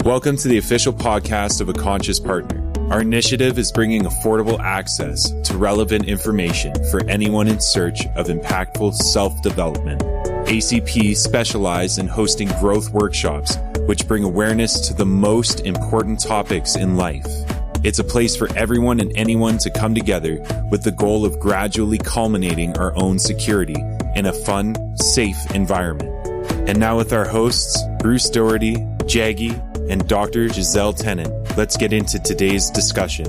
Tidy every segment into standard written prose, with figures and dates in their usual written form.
Welcome to the official podcast of A Conscious Partner. Our initiative is bringing affordable access to relevant information for anyone in search of impactful self-development. ACP specializes in hosting growth workshops, which bring awareness to the most important topics in life. It's a place for everyone and anyone to come together with the goal of gradually culminating our own security in a fun, safe environment. And now with our hosts, Bruce Doherty, Jaggy, and Dr. Giselle Tennant, let's get into today's discussion.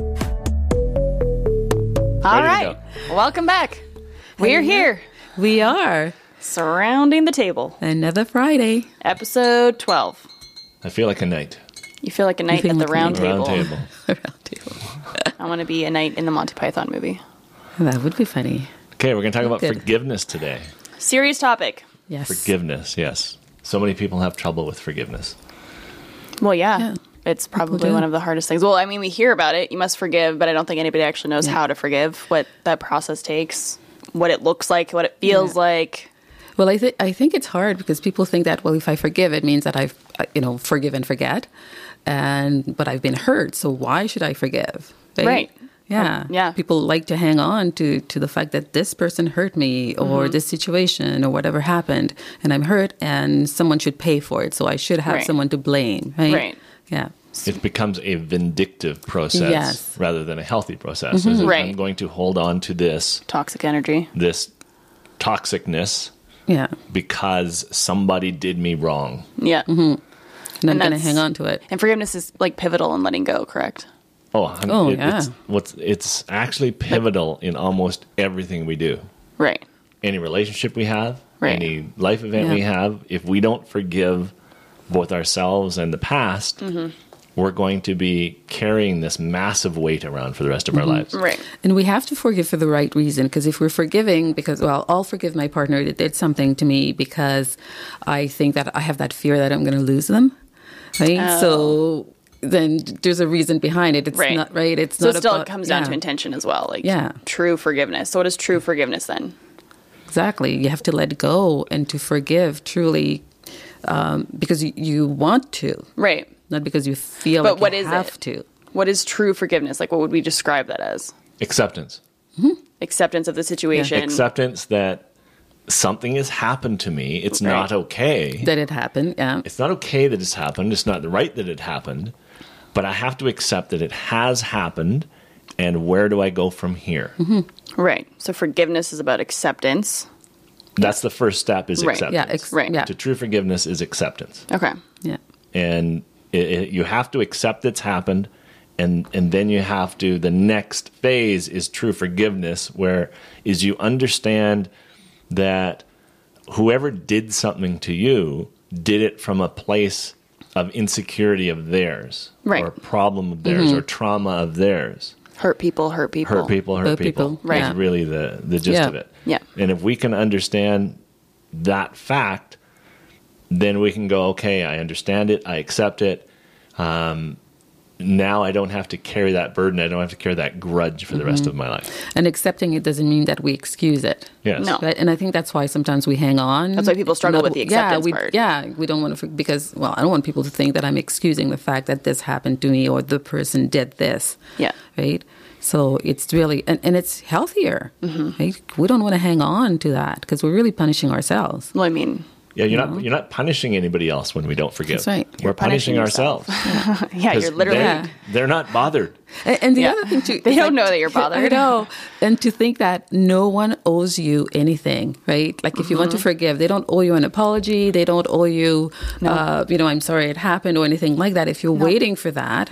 All right. Welcome back. We're here. We are. Surrounding the table. Another Friday. Episode 12. I feel like a knight. You feel like a knight at the round table. Round table. I want to be a knight in the Monty Python movie. That would be funny. Okay, we're going to talk about forgiveness today. Serious topic. Yes. Forgiveness, yes. So many people have trouble with forgiveness. Well, yeah. It's probably one of the hardest things. Well, I mean, we hear about it. You must forgive, but I don't think anybody actually knows how to forgive, what that process takes, what it looks like, what it feels like. Well, I think it's hard because people think that, well, if I forgive, it means that I've, forgive and forget. But I've been hurt, so why should I forgive? Right. Yeah. Yeah. People like to hang on to the fact that this person hurt me or this situation or whatever happened and I'm hurt and someone should pay for it. So I should have someone to blame. Right. Yeah. It becomes a vindictive process rather than a healthy process. Mm-hmm. I'm going to hold on to this toxic energy, this toxicness because somebody did me wrong. Yeah. Mm-hmm. And I'm going to hang on to it. And forgiveness is like pivotal in letting go, correct? It's actually pivotal in almost everything we do. Right. Any relationship we have, any life event we have, if we don't forgive both ourselves and the past, we're going to be carrying this massive weight around for the rest of our lives. Right. And we have to forgive for the right reason, because if we're forgiving I'll forgive my partner that did something to me because I think that I have that fear that I'm going to lose them. Right. Oh. So then there's a reason behind it. It's not right. It's so not still about, it comes down to intention as well. Like true forgiveness. So what is true forgiveness then? Exactly. You have to let go and to forgive truly because you want to. Right. Not because you feel but like you have to. What is true forgiveness? Like what would we describe that as? Acceptance. Mm-hmm. Acceptance of the situation. Yeah. Acceptance that something has happened to me. It's not okay. That it happened, It's not okay that it's happened. It's not right that it happened. But I have to accept that it has happened, and where do I go from here? Mm-hmm. Right. So forgiveness is about acceptance. That's the first step is acceptance. Yeah, To true forgiveness is acceptance. Okay. Yeah. And you have to accept it's happened, and then you have to, the next phase is true forgiveness, where is you understand that whoever did something to you did it from a place of insecurity of theirs, or problem of theirs, or trauma of theirs. Hurt people. Hurt people. Right. Is really the gist of it. Yeah. And if we can understand that fact, then we can go, okay, I understand it, I accept it. Now I don't have to carry that burden. I don't have to carry that grudge for the rest of my life. And accepting it doesn't mean that we excuse it. Yes. No. Right? And I think that's why sometimes we hang on. That's why people struggle with the acceptance part. Yeah, we don't want to, because, I don't want people to think that I'm excusing the fact that this happened to me or the person did this. Yeah. Right? So it's really, and it's healthier. Right? We don't want to hang on to that because we're really punishing ourselves. Well, I mean... Yeah, you're not punishing anybody else when we don't forgive. That's right. We're punishing ourselves. Yeah, you're literally... They're not bothered. And the other thing too... They don't know that you're bothered. I know. And to think that no one owes you anything, right? Like if you want to forgive, they don't owe you an apology. They don't owe you, I'm sorry it happened or anything like that. If you're waiting for that...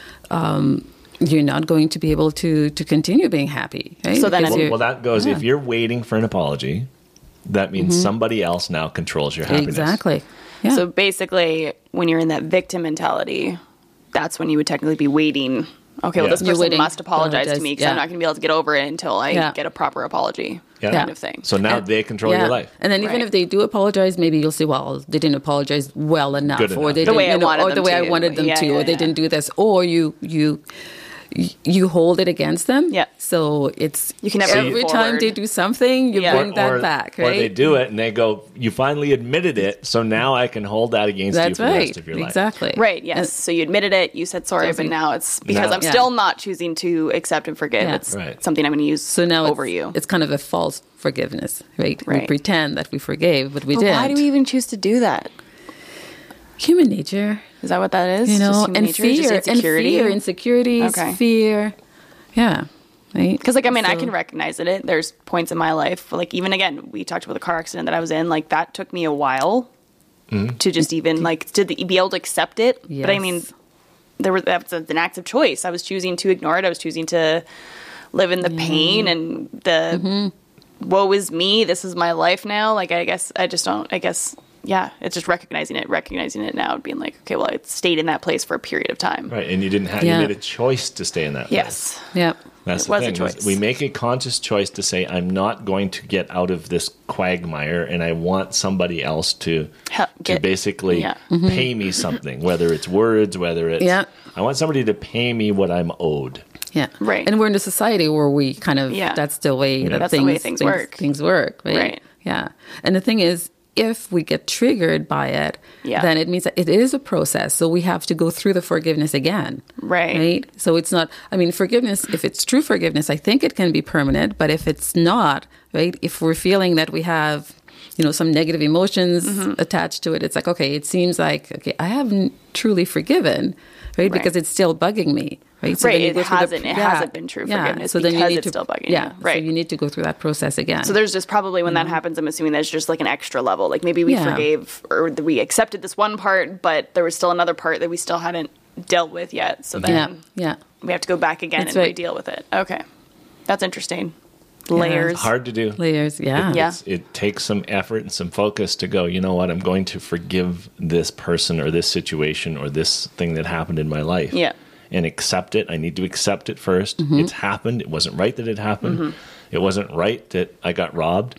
you're not going to be able to continue being happy, right? So then, that goes, if you're waiting for an apology, that means somebody else now controls your happiness. Exactly. Yeah. So basically, when you're in that victim mentality, that's when you would technically be waiting. Okay, well, this person must apologize to me because I'm not going to be able to get over it until I get a proper apology kind of thing. So now they control your life. And then even if they do apologize, maybe you'll say, well, they didn't apologize well enough. Or they the way I wanted them to. Or they didn't do this. Or you you hold it against them. Yeah. So it's You can never move every time forward. they do something, you bring that back, right? Or they do it and they go, you finally admitted it, so now I can hold that against you That's for the right. rest of your life. Exactly. Right, yes. So you admitted it, you said sorry, but now it's because I'm still not choosing to accept and forgive. Yeah. It's Right. something I'm going to use So now over you. it's kind of a false forgiveness, right? We Right. pretend that we forgave, but we But didn't. why do we even choose to do that? Human nature, Is that what that is? you know, Just human and nature? Just fear, insecurity? insecurities, Okay. fear. Yeah. Right? Because, like, I mean, I So- can recognize it. There's points in my life, like, even again, we talked about the car accident that I was in. Like, that took me a while to just even, like, to be able to accept it. But I mean, that's an active choice. I was choosing to ignore it. I was choosing to live in the pain and the woe is me. This is my life now. Like, it's just recognizing it now and being like, okay, well, I stayed in that place for a period of time. Right, and you didn't have, you made a choice to stay in that place. Yes. Yeah. That's It the was a thing. choice. We make a conscious choice to say, I'm not going to get out of this quagmire, and I want somebody else to basically pay me something, whether it's words, whether it's... Yeah. I want somebody to pay me what I'm owed. Yeah. Right. And we're in a society where we kind of, that's the way that That's the way things work. Things work, right? Right. Yeah. And the thing is, if we get triggered by it, then it means that it is a process. So we have to go through the forgiveness again. Right. So it's not, I mean, forgiveness, if it's true forgiveness, I think it can be permanent. But if it's not, right, if we're feeling that we have, you know, some negative emotions attached to it, it's like, okay, it seems like, okay, I haven't truly forgiven, right? Because it's still bugging me. Right, so it hasn't been true forgiveness because it's still bugging you. Right. So you need to go through that process again. So there's just probably when that happens, I'm assuming there's just like an extra level. Like maybe we forgave or we accepted this one part, but there was still another part that we still hadn't dealt with yet. So then we have to go back again and re-deal with it. Okay. That's interesting. Layers. It's hard to do. Layers, It takes some effort and some focus to go, you know what, I'm going to forgive this person or this situation or this thing that happened in my life. Yeah. And accept it. I need to accept it first. It's happened. It wasn't right that it happened. It wasn't right that I got robbed.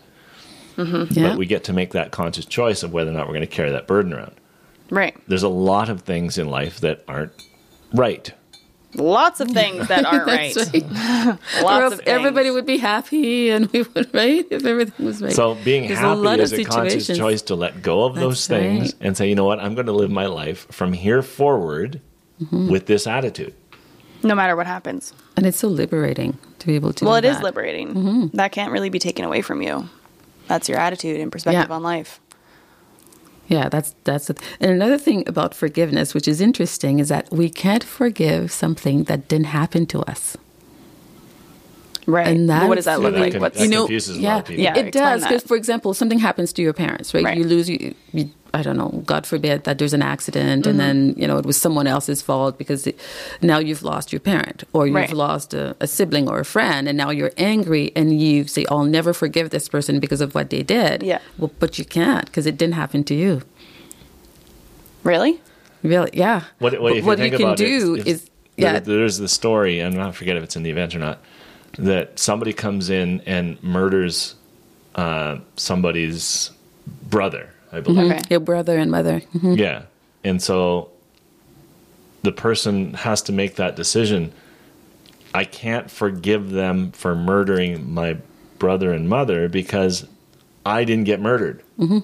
But we get to make that conscious choice of whether or not we're going to carry that burden around. Right. There's a lot of things in life that aren't right. Lots of things that aren't right. Lots of things. Everybody would be happy and we would, right? If everything was right. So being There's happy is a conscious choice to let go of those things and say, you know what, I'm going to live my life from here forward with this attitude. No matter what happens. And it's so liberating to be able to do that. Well, it is liberating. That can't really be taken away from you. That's your attitude and perspective on life. Yeah, that's it. And another thing about forgiveness, which is interesting, is that we can't forgive something that didn't happen to us. Right. And what does that look like? That confuses a lot of people. Yeah, it does. that. Because, for example, something happens to your parents, right? You lose, I don't know, God forbid that there's an accident and then, you know, it was someone else's fault because now you've lost your parent or you've lost a sibling or a friend and now you're angry and you say, I'll never forgive this person because of what they did. Yeah. Well, but you can't because it didn't happen to you. Really? Really? Yeah. What you can do is there's the story, and I forget if it's in the event or not, that somebody comes in and murders somebody's brother, I believe. Okay. Your brother and mother. Yeah. And so the person has to make that decision. I can't forgive them for murdering my brother and mother because I didn't get murdered.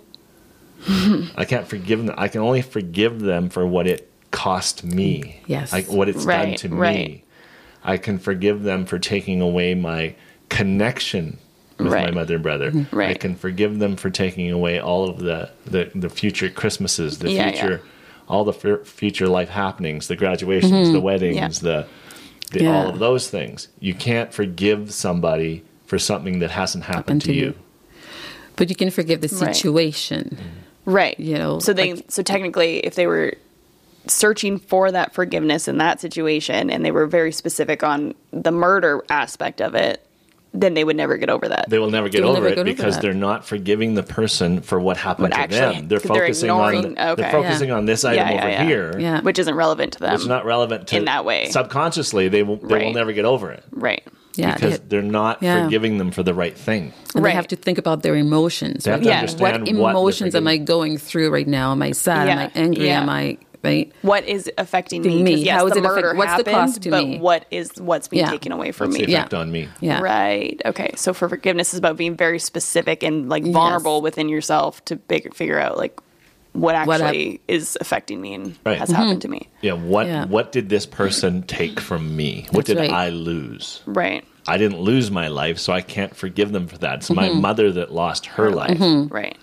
I can't forgive them. I can only forgive them for what it cost me. Yes. What it's done to me. I can forgive them for taking away my connection with my mother and brother. I can forgive them for taking away all of the future Christmases, all the future life happenings, the graduations, the weddings, the all of those things. You can't forgive somebody for something that hasn't happened to you. But you can forgive the situation. Right. You know. So so technically if they were searching for that forgiveness in that situation and they were very specific on the murder aspect of it, then they would never get over that. They will never get over it because they're not forgiving the person for what happened to them. They're focusing on this item over here, which isn't relevant to them. It's not relevant to in that way. Subconsciously, they will never get over it. Right. Yeah, because they're not forgiving them for the right thing. And they have to think about their emotions. They have to understand what emotions am I going through right now? Am I sad? Am I angry? Am I right? What is affecting me? Me. Yes, How is the it murder what's happened, the cost to but me? what's being Yeah. taken away from What's me? the effect on me? Yeah. Right. Okay. So for forgiveness is about being very specific and like vulnerable within yourself to figure out like what actually is affecting me and Right. has happened to me. Yeah. What did this person take from me? What That's did right. I lose? Right. I didn't lose my life, so I can't forgive them for that. It's my mother that lost her life. Right.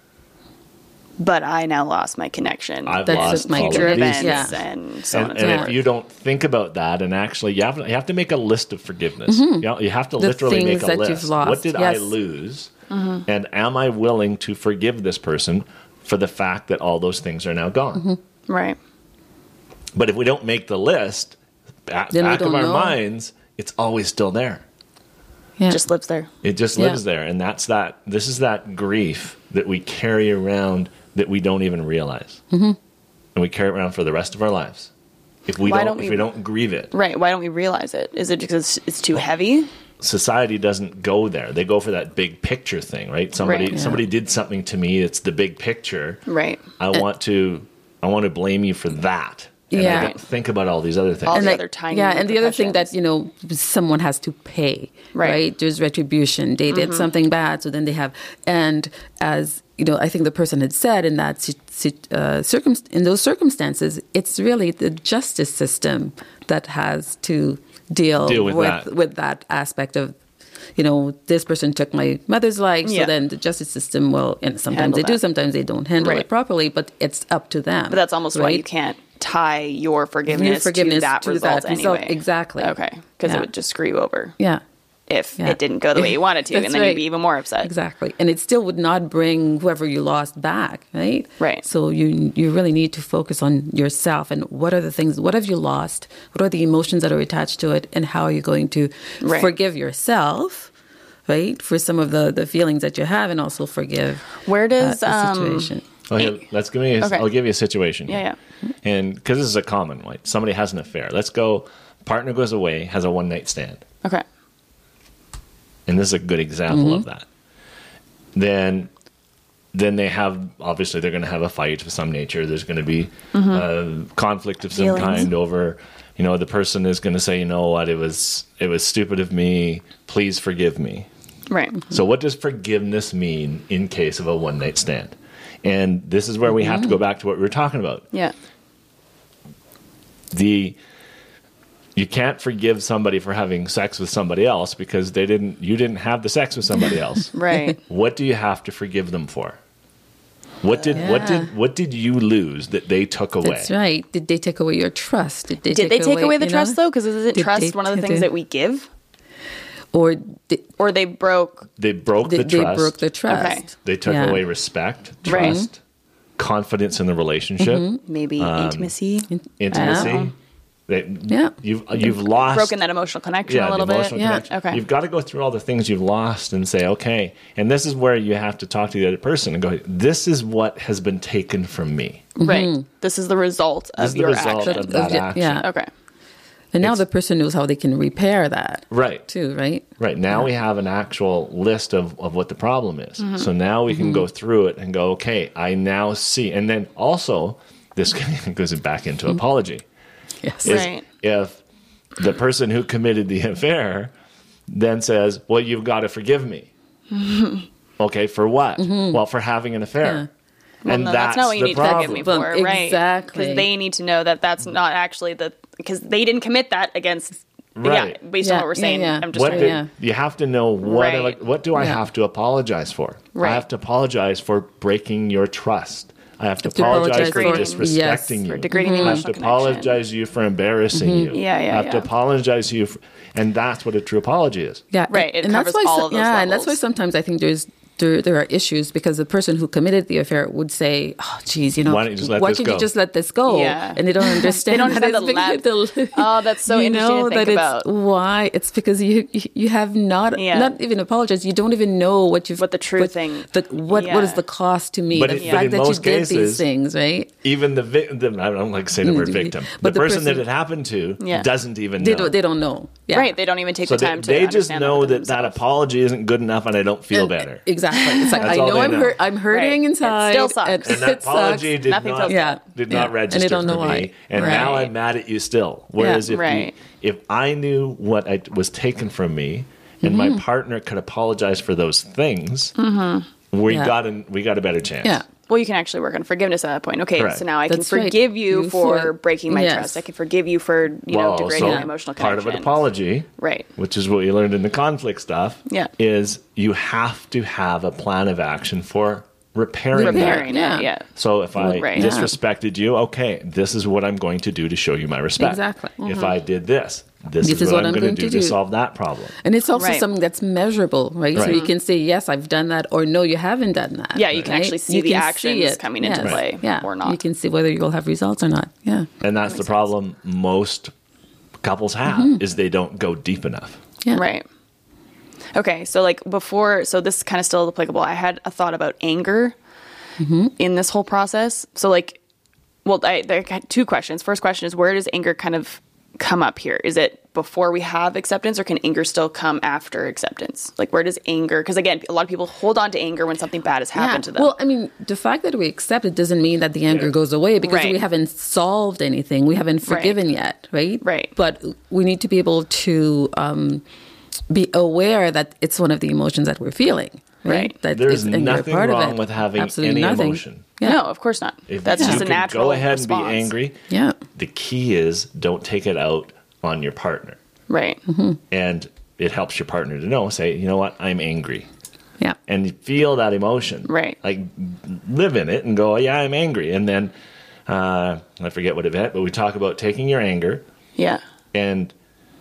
But I now lost my connection. I've That's lost just my all of future journey. these events Yeah. and so on And, and so and forth. if you don't think about that, and actually, you have to make a list of forgiveness. You have to literally make things a that list. you've lost, What did I yes. lose? And am I willing to forgive this person for the fact that all those things are now gone? Right. But if we don't make the list, back Then we of don't our know. minds, it's always still there. Yeah. Just lives there. It just Yeah. lives there, and this is that grief that we carry around that we don't even realize, and we carry it around for the rest of our lives. If we Why don't, don't if we- we don't grieve it, Right. Why don't we realize it? Is it because it's too heavy? society doesn't go there. They go for that big picture thing, right? Somebody Right. Yeah. somebody did something to me. It's the big picture. Right. I want to blame you for that. And Yeah. I don't think about all these other things. All and the like, other tiny yeah, and the other thing that repercussions. someone has to pay, Right. right? There's retribution. They did something bad, so then they have, and as I think the person had said in that in those circumstances, it's really the justice system that has to deal with that aspect of. This person took my mother's life, Yeah. so then the justice system will, and sometimes Handle they do, that. sometimes they don't handle Right. it properly, but it's up to them. But that's almost why right? you can't tie your forgiveness, to that result anyway. Exactly. Okay. Because Yeah. it would just screw you over Yeah. if Yeah. it didn't go the way you wanted to, and That's then right. you'd be even more upset. Exactly. And it still would not bring whoever you lost back, right? Right. So you really need to focus on yourself and what are the things, what have you lost? What are the emotions that are attached to it? And how are you going to Right. forgive yourself, right? For some of the feelings that you have and also forgive Where does the situation. Okay, Okay. I'll give you a situation. Yeah, And because this is a common one, somebody has an affair. Let's go. Partner goes away, has a one-night stand, Okay. and this is a good example of that. Then they have, obviously they're going to have a fight of some nature. There's going to be conflict of some Feelings. kind over. The person is going to say, you know what, it was stupid of me. Please forgive me. Right. So what does forgiveness mean in case of a one-night stand? And this is where we have to go back to what we were talking about. Yeah. You can't forgive somebody for having sex with somebody else because you didn't have the sex with somebody else. Right. What do you have to forgive them for? What did you lose that they took away? That's right. Did they take away your trust? Did they Did they take away the trust though? Because isn't Did trust they one of the take things the- that we give? Or Or they broke. They broke the they trust. broke the trust. Okay. They took Yeah. away respect, Right. trust, confidence in the relationship, Maybe intimacy. intimacy. Yeah. You've lost Broken that emotional connection a little the bit. emotional Yeah. connection. Okay. You've got to go through all the things you've lost and say, okay. And this is where you have to talk to the other person and go, this is what has been taken from me. Right. This is the result This is of the your result action. of that action. Yeah. Okay. And now the person knows how they can repair that. Right. Too, right? Right. Now we have an actual list of what the problem is. Mm-hmm. So now we can go through it and go, okay, I now see. And then also, this goes back into apology. Yes. Is Right. if the person who committed the affair then says, well, you've got to forgive me. Okay, for what? Well, for having an affair. Well, And no, that's not what you the need to forgive problem. me for, Well, right? exactly. Because they need to know that that's not actually because they didn't commit that against. Right. Yeah, based on Yeah, what we're yeah, saying, yeah. I'm just What trying do- Yeah. You have to know Right. what do I Yeah. have to apologize for? Right. I have to apologize for breaking your trust. I have to To apologize apologize for for- disrespecting yes. you. for degrading the I have emotional to connection. apologize to you for embarrassing you. Yeah, yeah, I have to yeah. apologize to you, and that's what a true apology is. Yeah, Right, it and that's covers why all of those yeah, and that's why levels. sometimes I think there are issues because the person who committed the affair would say, "Oh, geez, Why don't you just let why this can't go?" you just let this go?" Yeah. And they don't understand. They don't that understand it's because Oh, that's so interesting to think that about. It's why it's because you have not even apologized. You don't even know what the true thing- what is the cost to me? But the in fact that you most did these cases, things, right? Even I don't like to say the word victim. But The the person that person- it happened to Yeah. doesn't even They know. don't know. Yeah. Right. They don't even take So the time to they just understand know within that themselves. apology isn't good enough and I don't feel better. Exactly. It's like, That's I all know they I'm know. I'm hurting Right. inside. It still sucks. And And that it apology sucks. did Nothing not, feels Yeah. did Yeah. not And register they don't know for why. me. And Right. now I'm mad at you still. Whereas Right. if I knew what was taken from me and my partner could apologize for those things, we Yeah. got a better chance. Yeah. Well, you can actually work on forgiveness at that point. Okay, Correct. so now I That's can right. forgive you You for for- breaking my yes. trust. I can forgive you for degrading my emotional connection. part of an apology, Right. which is what you learned in the conflict stuff, Yeah. is you have to have a plan of action for repairing that. Repairing Yeah. it. Yeah. So if I Right. disrespected you, okay, this is what I'm going to do to show you my respect. Exactly. If I did this is what I'm going to do to solve that problem. And it's also Right. something that's measurable, right? So Right. you can say, yes, I've done that, or no, you haven't done that. Yeah, you can right? actually see You the can actions see it. coming into Yes. play Yeah. or not. You can see whether you'll have results or not. Yeah. And that's the problem most couples have is they don't go deep enough. Yeah. Right. Okay, so like before, so this is kind of still applicable. I had a thought about anger in this whole process. So like, well, I got two questions. First question is, where does anger kind of come up here? Is it before we have acceptance, or can anger still come after acceptance? Like, where does anger, because again, a lot of people hold on to anger when something bad has happened to them. Well, I mean, the fact that we accept it doesn't mean that the anger goes away, because Right. we haven't solved anything. We haven't forgiven yet, right? Right. But we need to be able to be aware that it's one of the emotions that we're feeling, right? Right. That There's is anger nothing part of wrong it. with having Absolutely any nothing. emotion. Yeah. No, of course not. If That's you just a can natural go ahead response. and be angry. Yeah. The key is don't take it out on your partner. Right. And it helps your partner to know, say, you know what, I'm angry. Yeah. And you feel that emotion. Right. Like live in it and go, yeah, I'm angry. And then I forget what it meant, but we talk about taking your anger Yeah. and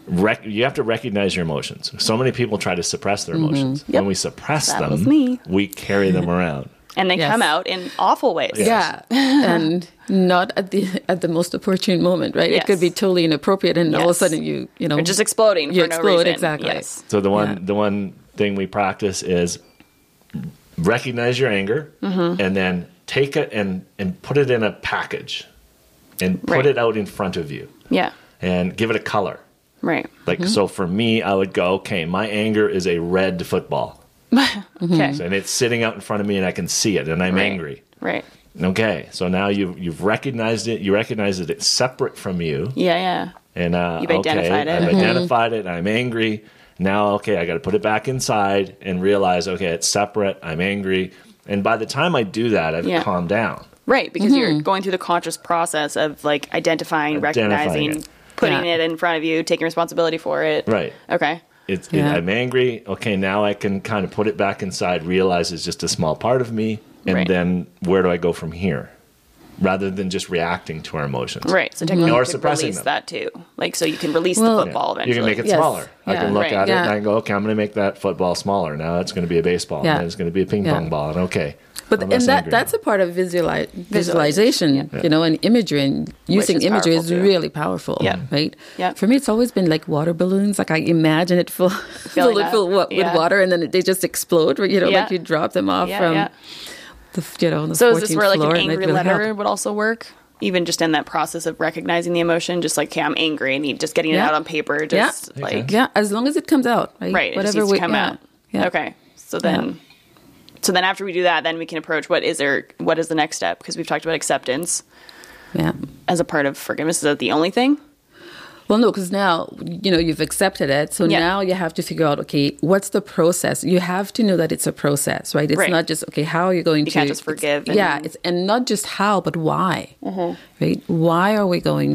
you have to recognize your emotions. So many people try to suppress their emotions. Yep. When we suppress That was them, me. we carry them around. And they Yes. come out in awful ways. Yeah, and not at the most opportune moment, right? Yes. It could be totally inappropriate, and all of a Yes. sudden you know You're just exploding you for no explode, reason. exactly. Yes. So the Yeah. one thing we practice is recognize your anger and then take it and put it in a package and put Right. it out in front of you Yeah. and give it a color. Right. Like, so for me, I would go, okay, my anger is a red football. Okay. And it's sitting out in front of me and I can see it and I'm Right. angry. Right. Okay, so now you've recognized it. You recognize that it's separate from you. Yeah. Yeah. And You've identified it. I've identified it. I'm angry. Now, okay, I got to put it back inside and realize, okay, it's separate. I'm angry. And by the time I do that, I've Yeah. calmed down. Right. Because you're going through the conscious process of like identifying, recognizing, it. putting Yeah. it in front of you, taking responsibility for it. Right. Okay. Yeah. I'm angry. Okay, now I can kind of put it back inside, realize it's just a small part of me. And Right. then where do I go from here? Rather than just reacting to our emotions. Right. So technically, Or you could suppressing release them. that too. Like, so you can release Well- the football eventually. You can make it Yes. smaller. I Yeah. can look Right. at it Yeah. and I can go, okay, I'm going to make that football smaller. Now it's going to be a baseball. Yeah. And then it's going to be a ping Yeah. pong ball. And okay. But I'm less and angry that's now. a part of visualization, Yeah. you know, and imagery, and using is imagery powerful, is too. really powerful, Yeah. right? Yeah. For me, it's always been like water balloons. Like I imagine it full that. with Yeah. water, and then they just explode. You know, Yeah. like you drop them off Yeah, from yeah. the the So 14th is this where like floor, an and they'd angry really letter help. would also work? Even just in that process of recognizing the emotion, just like, okay, I'm angry, and just getting it Yeah. out on paper, just Yeah. like, Yeah, as long as it comes out, right? right, it just needs to come yeah. out. Yeah. Okay, so then after we do that, then we can approach what is the next step? Because we've talked about acceptance Yeah. as a part of forgiveness. Is that the only thing? Well, no, because now, you know, you've accepted it. So Yeah. now you have to figure out, okay, what's the process? You have to know that it's a process, right? It's Right. not just, okay, how are you going to... can't just forgive and not just how, but why, right? Why are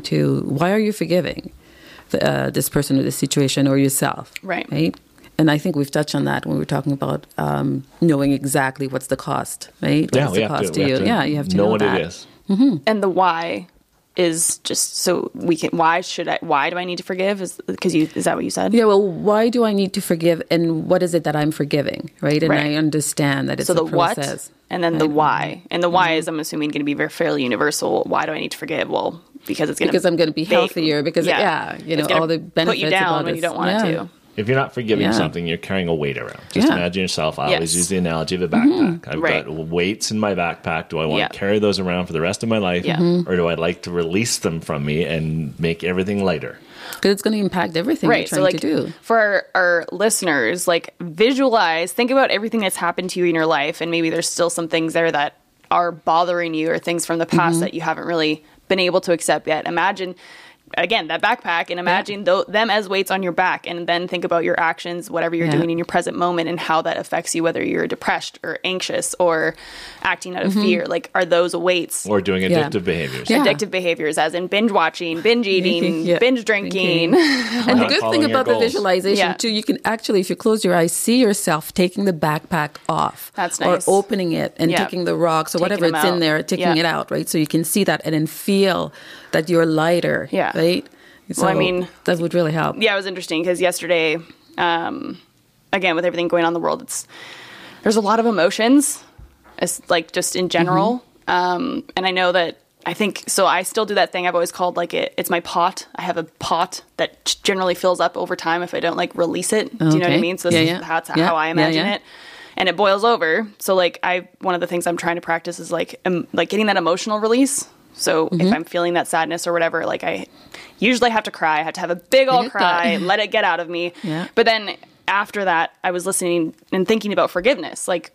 you forgiving this person or this situation or yourself? Right. Right? And I think we've touched on that when we were talking about knowing exactly what's the cost, right? Yeah, What's we the have cost to, to we you? have to Yeah, you have to know know what that. it is. And the why is just so we can. Why do I need to forgive? Is that what you said? Yeah, well, why do I need to forgive, and what is it that I'm forgiving, right? And Right. I understand that it's So a the what, process. and then the why, and the why is, I'm assuming, going to be fairly universal. Why do I need to forgive? Well, because it's going Because I'm going to be healthier, because, you know, it's gonna all the benefits put you down about when it. you don't want it to. If you're not forgiving something, you're carrying a weight around. Just imagine yourself. I always use the analogy of a backpack. I've got weights in my backpack. Do I want to carry those around for the rest of my life? Or do I like to release them from me and make everything lighter? Because it's going to impact everything you're trying to do. For our listeners, like visualize, think about everything that's happened to you in your life. And maybe there's still some things there that are bothering you or things from the past that you haven't really been able to accept yet. Imagine, again, that backpack, and imagine them as weights on your back, and then think about your actions, whatever you're doing in your present moment, and how that affects you, whether you're depressed or anxious or acting out of fear. Like, are those weights? Or doing addictive behaviors. Addictive behaviors, as in binge watching, binge eating, binge drinking. And the good thing about the visualization, too, you can actually, if you close your eyes, see yourself taking the backpack off. That's nice. Or opening it and taking the rocks or whatever it's in there, taking it out, right? So you can see that and then feel that you're lighter, right? So well, I mean, that would really help. Yeah, it was interesting because yesterday, again, with everything going on in the world, there's a lot of emotions, like just in general. And I know that I still do that thing I've always called like it's my pot. I have a pot that generally fills up over time if I don't like release it. Do you know what I mean? So that's how I imagine it. And it boils over. So like one of the things I'm trying to practice is like getting that emotional release. So if I'm feeling that sadness or whatever, like I usually have to cry. I have to have a big old cry, let it get out of me. Yeah. But then after that, I was listening and thinking about forgiveness. Like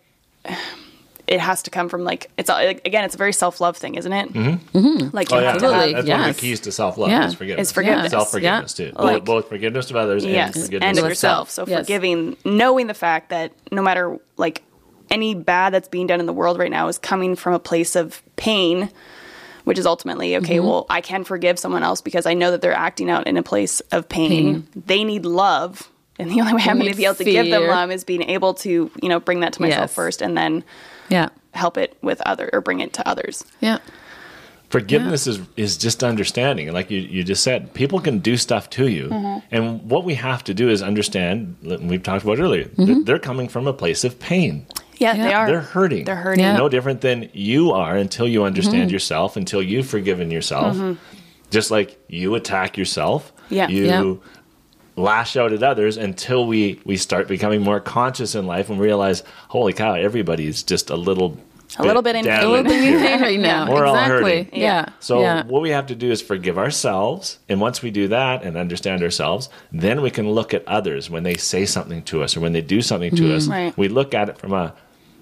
it has to come from like, it's a very self-love thing, isn't it? Like that's one of the keys to self-love is forgiveness. It's forgiveness. Self-forgiveness too. Like, both forgiveness of others and forgiveness and of yourself. So forgiving, knowing the fact that no matter like any bad that's being done in the world right now is coming from a place of pain, which is ultimately, well, I can forgive someone else because I know that they're acting out in a place of pain. They need love. And the only way I'm going to be able to give them love is being able to, bring that to myself first and then help it with or bring it to others. Yeah. Forgiveness is just understanding. Like you just said, people can do stuff to you. And what we have to do is understand, we've talked about earlier, that they're coming from a place of pain. Yeah, they are. They're hurting. They're hurting. No different than you are until you understand yourself, until you've forgiven yourself. Just like you attack yourself, you lash out at others until we start becoming more conscious in life and realize, holy cow, everybody's just a little bit in pain right now. We're all hurting. Yeah. So what we have to do is forgive ourselves. And once we do that and understand ourselves, then we can look at others when they say something to us or when they do something to us. Right. We look at it from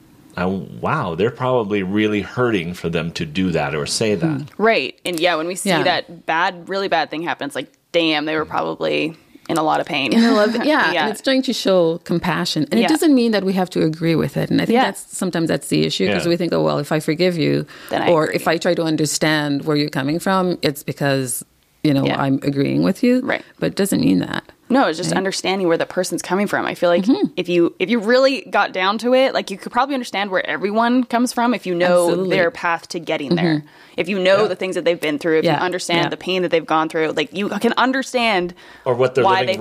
wow, they're probably really hurting for them to do that or say that. Right. And when we see that really bad thing happen, it's like, damn, they were probably in a lot of pain. And it's trying to show compassion. And it doesn't mean that we have to agree with it. And I think sometimes that's the issue because we think, oh, well, if I forgive you if I try to understand where you're coming from, it's because, I'm agreeing with you. Right. But it doesn't mean that. No, it's just understanding where the person's coming from. I feel like if you really got down to it, like you could probably understand where everyone comes from if you know their path to getting there. If you know the things that they've been through, if you understand the pain that they've gone through, like you can understand or what they're living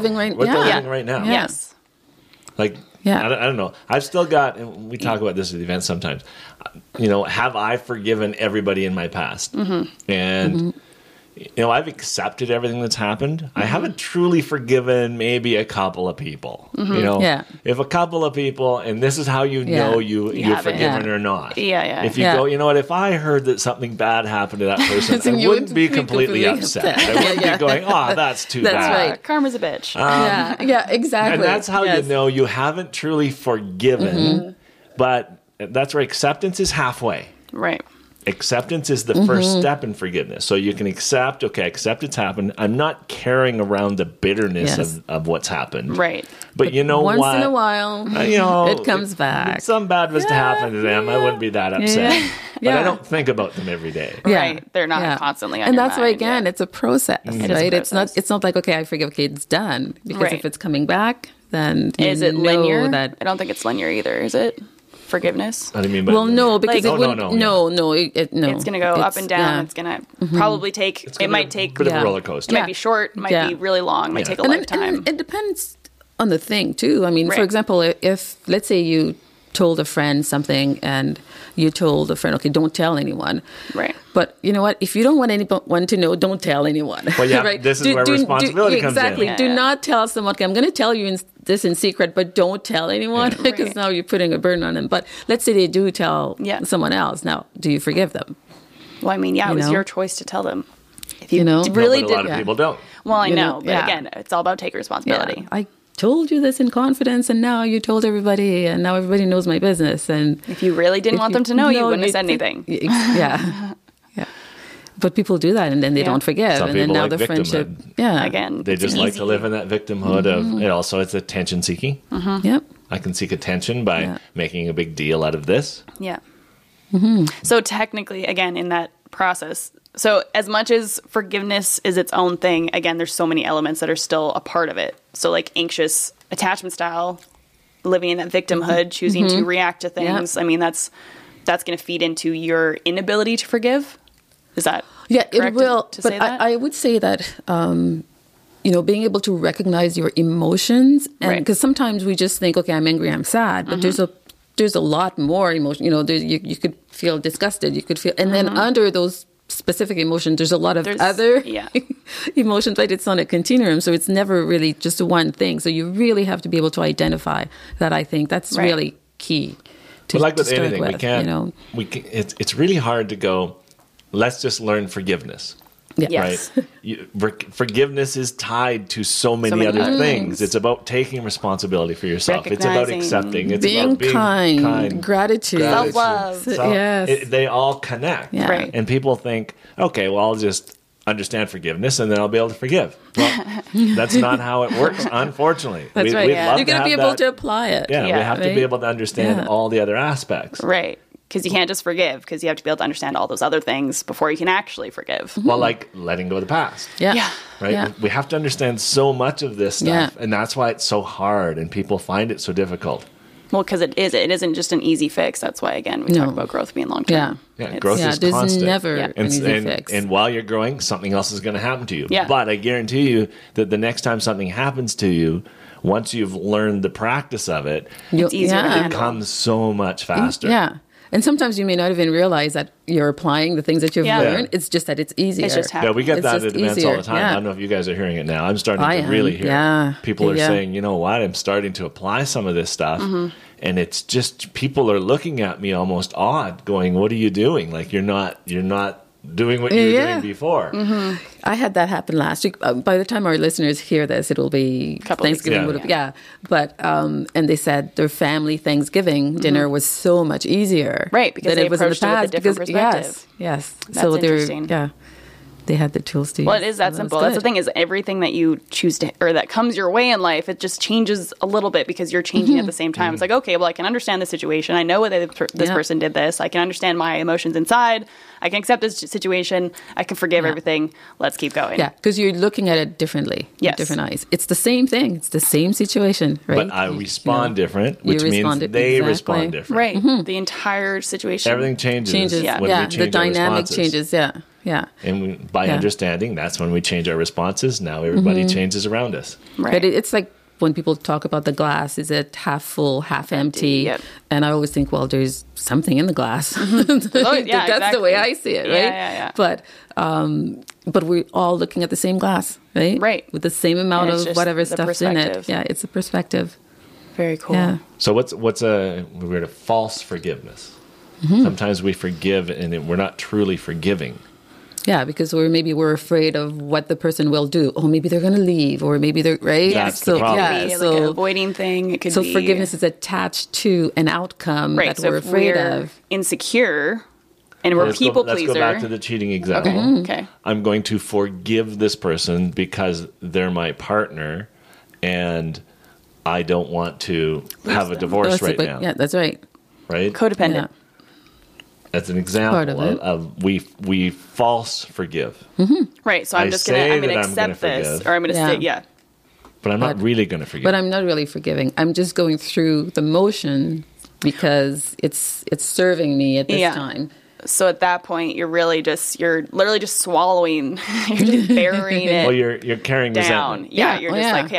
right now. Yes. Like I don't know. I've still got, and we talk about this at the event sometimes. Have I forgiven everybody in my past? And I've accepted everything that's happened. I haven't truly forgiven maybe a couple of people. If a couple of people, and this is how you know you're forgiven or not. If you go, you know what, if I heard that something bad happened to that person, I wouldn't be completely upset. I wouldn't be going, that's too bad. That's right. Karma's a bitch. Exactly. And that's how you know you haven't truly forgiven. But that's where acceptance is halfway. Right. Acceptance is the first step in forgiveness. So you can accept it's happened. I'm not carrying around the bitterness of what's happened. Right. But you know once what? Once in a while, it comes back. If some bad was to happen to them, I wouldn't be that upset. But I don't think about them every day. Right. They're not constantly on and your that's mind. why, again, it's a process, right? It's not like, okay, I forgive, okay, it's done. Because if it's coming back, then is it linear? I don't think it's linear either, is it? Forgiveness? What do you mean? Well, no, because no. No. It's going to go up and down. It's going to probably take. It might take a bit of a roller coaster. It might be short. It might be really long. It might take a lifetime. And it depends on the thing too. I mean, for example, if let's say you told a friend something and you told a friend, okay, don't tell anyone. Right. But you know what? If you don't want anyone to know, don't tell anyone. Well, yeah, right? this is where responsibility comes in. Exactly. Yeah, do yeah. not tell someone, okay, I'm going to tell you this in secret, but don't tell anyone because Right. now you're putting a burden on them. But let's say they do tell someone else. Now, do you forgive them? Well, I mean, yeah, it You was know? your choice to tell them. If You know? really No, but a lot did. of people don't. Well, I You know, know, but yeah. again, it's all about taking responsibility. Yeah. I told you this in confidence, and now you told everybody, and now everybody knows my business. And If you really didn't want them to know, you wouldn't have said anything. Yeah. Yeah. But people do that, and then they Yeah. don't forgive, Some and then people now like the friendship. victimhood. Yeah. Again, They it's just like easy. to live in that victimhood of it. Also, it's attention seeking. Yep. I can seek attention by Yeah. making a big deal out of this. Yeah. So technically, again, in that process, so as much as forgiveness is its own thing, again, there's so many elements that are still a part of it. So like anxious attachment style, living in that victimhood, choosing to react to things. I mean, that's going to feed into your inability to forgive. Is that Yeah, it correct will. to But say that? I would say that, being able to recognize your emotions, and Right. because sometimes we just think, okay, I'm angry, I'm sad, but there's a lot more emotion. You know, you could feel disgusted, you could feel, and then under those specific emotions, there's a lot of There's- other yeah. emotions, right? It's on a continuum, so it's never really just one thing. So you really have to be able to identify that. I think that's Right. really key. To, But like to with start anything, we with, can't. You know? It's really hard to go. Let's just learn forgiveness. Yeah. Yes. Right? Forgiveness is tied to so many many other other things. It's about taking responsibility for yourself. It's about Recognizing. accepting. It's Being about being kind, gratitude. Self-love. Yes. They all connect. Yeah. Right. And people think, okay, well, I'll just understand forgiveness and then I'll be able to forgive. Well, that's not how it works, unfortunately. That's right. we'd love You're going to have be able that. to apply it. Yeah, we Yeah. have to Right? be able to understand Yeah. all the other aspects. Right. Because you can't just forgive, because you have to be able to understand all those other things before you can actually forgive. Well, like letting go of the past. Yeah. Yeah. Right? Yeah. We have to understand so much of this stuff, Yeah. and that's why it's so hard, and people find it so difficult. Well, because it isn't just an easy fix. That's why, again, we No. talk about growth being long term. Yeah. Yeah, growth Yeah, is there's constant. never Yeah. an And, easy and, fix. and while you're growing, something else is going to happen to you. Yeah. But I guarantee you that the next time something happens to you, once you've learned the practice of it, It's easier to it handle. comes so much faster. Yeah. And sometimes you may not even realize that you're applying the things that you've Yeah. learned. It's just that it's easier. It's just Yeah, we get It's that just at events easier. all the time. Yeah. I don't know if you guys are hearing it now. I'm starting I to am. really hear Yeah. it. People are Yeah. saying, you know what, I'm starting to apply some of this stuff. Mm-hmm. And it's just people are looking at me almost odd, going, what are you doing? Like you're not doing what you were Yeah. doing before. I had that happen last week. By the time our listeners hear this, it'll be Couple weeks Thanksgiving. ago. Would have, yeah. But and they said their family Thanksgiving dinner was so much easier, Right, because than they it was in the approached it with a past. different Because perspective. yes, That's so they're interesting. yeah, they had the tools to. Well, use, it is so that was simple. That's the good. thing, is everything that you choose to, or that comes your way in life, it just changes a little bit because you're changing at the same time. It's like, okay, well, I can understand the situation. I know whether this Yeah. person did this. I can understand my emotions inside. I can accept this situation. I can forgive Yeah. everything. Let's keep going. Yeah, because you're looking at it differently. Yes. With different eyes. It's the same thing. It's the same situation, right? But I respond different, which You means respond they exactly. respond different. Right. The entire situation. Everything changes. changes. Yeah. when Yeah, we the change our dynamic responses. changes. Yeah, yeah. And by Yeah. understanding, that's when we change our responses. Now everybody changes around us. Right. But it's like when people talk about the glass, is it half full, half empty? Yep. And I always think, well, there's something in the glass. yeah, That's the way exactly. I see it, Yeah, right? yeah, yeah. But we're all looking at the same glass, right? Right. With the same amount And it's of just whatever the stuff's in it. perspective. Yeah, it's a perspective. Very cool. Yeah. So what's a false forgiveness? Mm-hmm. Sometimes we forgive and we're not truly forgiving. Yeah, because we're afraid of what the person will do. Oh, maybe they're going to leave, or maybe they're right. That's the problem. Yeah, It could be so like an avoiding thing. It could so be forgiveness is attached to an outcome right. that So we're if afraid we're of. insecure and we're people Let's pleaser. go back to the cheating example. Okay. I'm going to forgive this person because they're my partner and I don't want to have a divorce That's right but- now. Yeah, that's right. Right? Codependent. Yeah. That's an Part example of it. of we false forgive. Right. So I'm I just say I'm gonna that I'm gonna accept this, forgive. or I'm gonna Yeah. say, yeah. But I'm not But- really going to forgive. But I'm not really forgiving. I'm just going through the motion because it's serving me at this Yeah. time. So at that point, you're literally just swallowing. You're just burying it well, you're carrying down. resentment. Yeah. Yeah. You're Oh, just yeah. like, hey,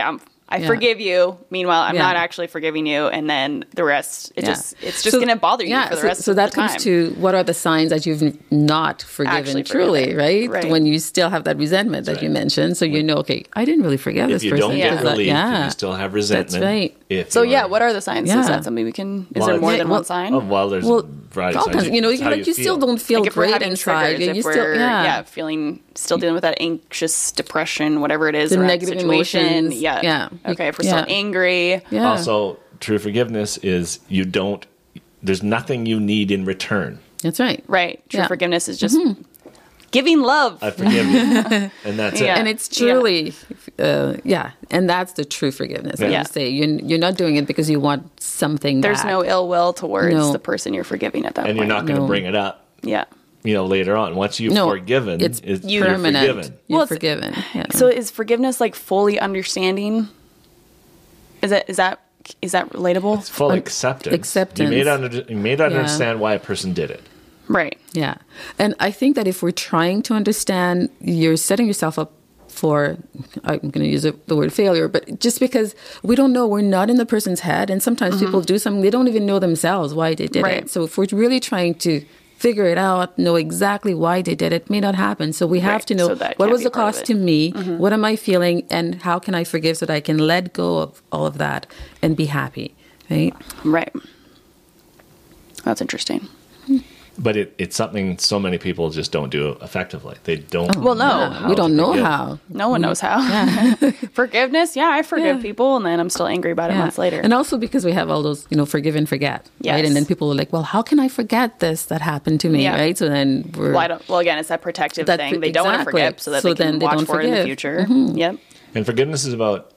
I forgive you. Meanwhile, I'm not actually forgiving you. And then the rest, it's just going to bother you for the rest of the time. So that comes to what are the signs that you've not forgiven truly, right? When you still have that resentment that you mentioned. So you know, okay, I didn't really forgive this person. If you don't get relief, you still have resentment. That's right. So what are the signs? Is that something we can, is there more than one sign? There's a variety of signs. You know, you still don't feel great inside. If we're feeling, still dealing with that anxious depression, whatever it is, the negative situation. Emotions. Yeah. Okay, if we're still angry. Yeah. Also, true forgiveness is there's nothing you need in return. That's right. Right. True forgiveness is just giving love. I forgive you. And that's it. And it's truly, and that's the true forgiveness. Like you say, you're not doing it because you want something There's back. no ill will towards the person you're forgiving at that point. And you're not going to bring it up. Yeah. Later on. Once you've forgiven, you're permanent. You're forgiven. Yeah. So is forgiveness like fully understanding? Is that relatable? It's full acceptance. You may not understand why a person did it. Right. Yeah. And I think that if we're trying to understand, you're setting yourself up for, I'm going to use the word failure, but just because we don't know, we're not in the person's head. And sometimes people do something, they don't even know themselves why they did it. So if we're really trying to figure it out, know exactly why they did it, may not happen. So we have to know what was the cost to me, what am I feeling, and how can I forgive so that I can let go of all of that and be happy, right? Right. That's interesting. But it's something so many people just don't do effectively. They don't. Well, no, we don't know how. No one knows how. Forgiveness, I forgive people, and then I'm still angry about it months later. And also because we have all those, forgive and forget, right? And then people are like, well, how can I forget this that happened to me, right? So then we're... Well, again, it's that protective thing. They don't want to forget so that they can watch for it in the future. Yep. And forgiveness is about,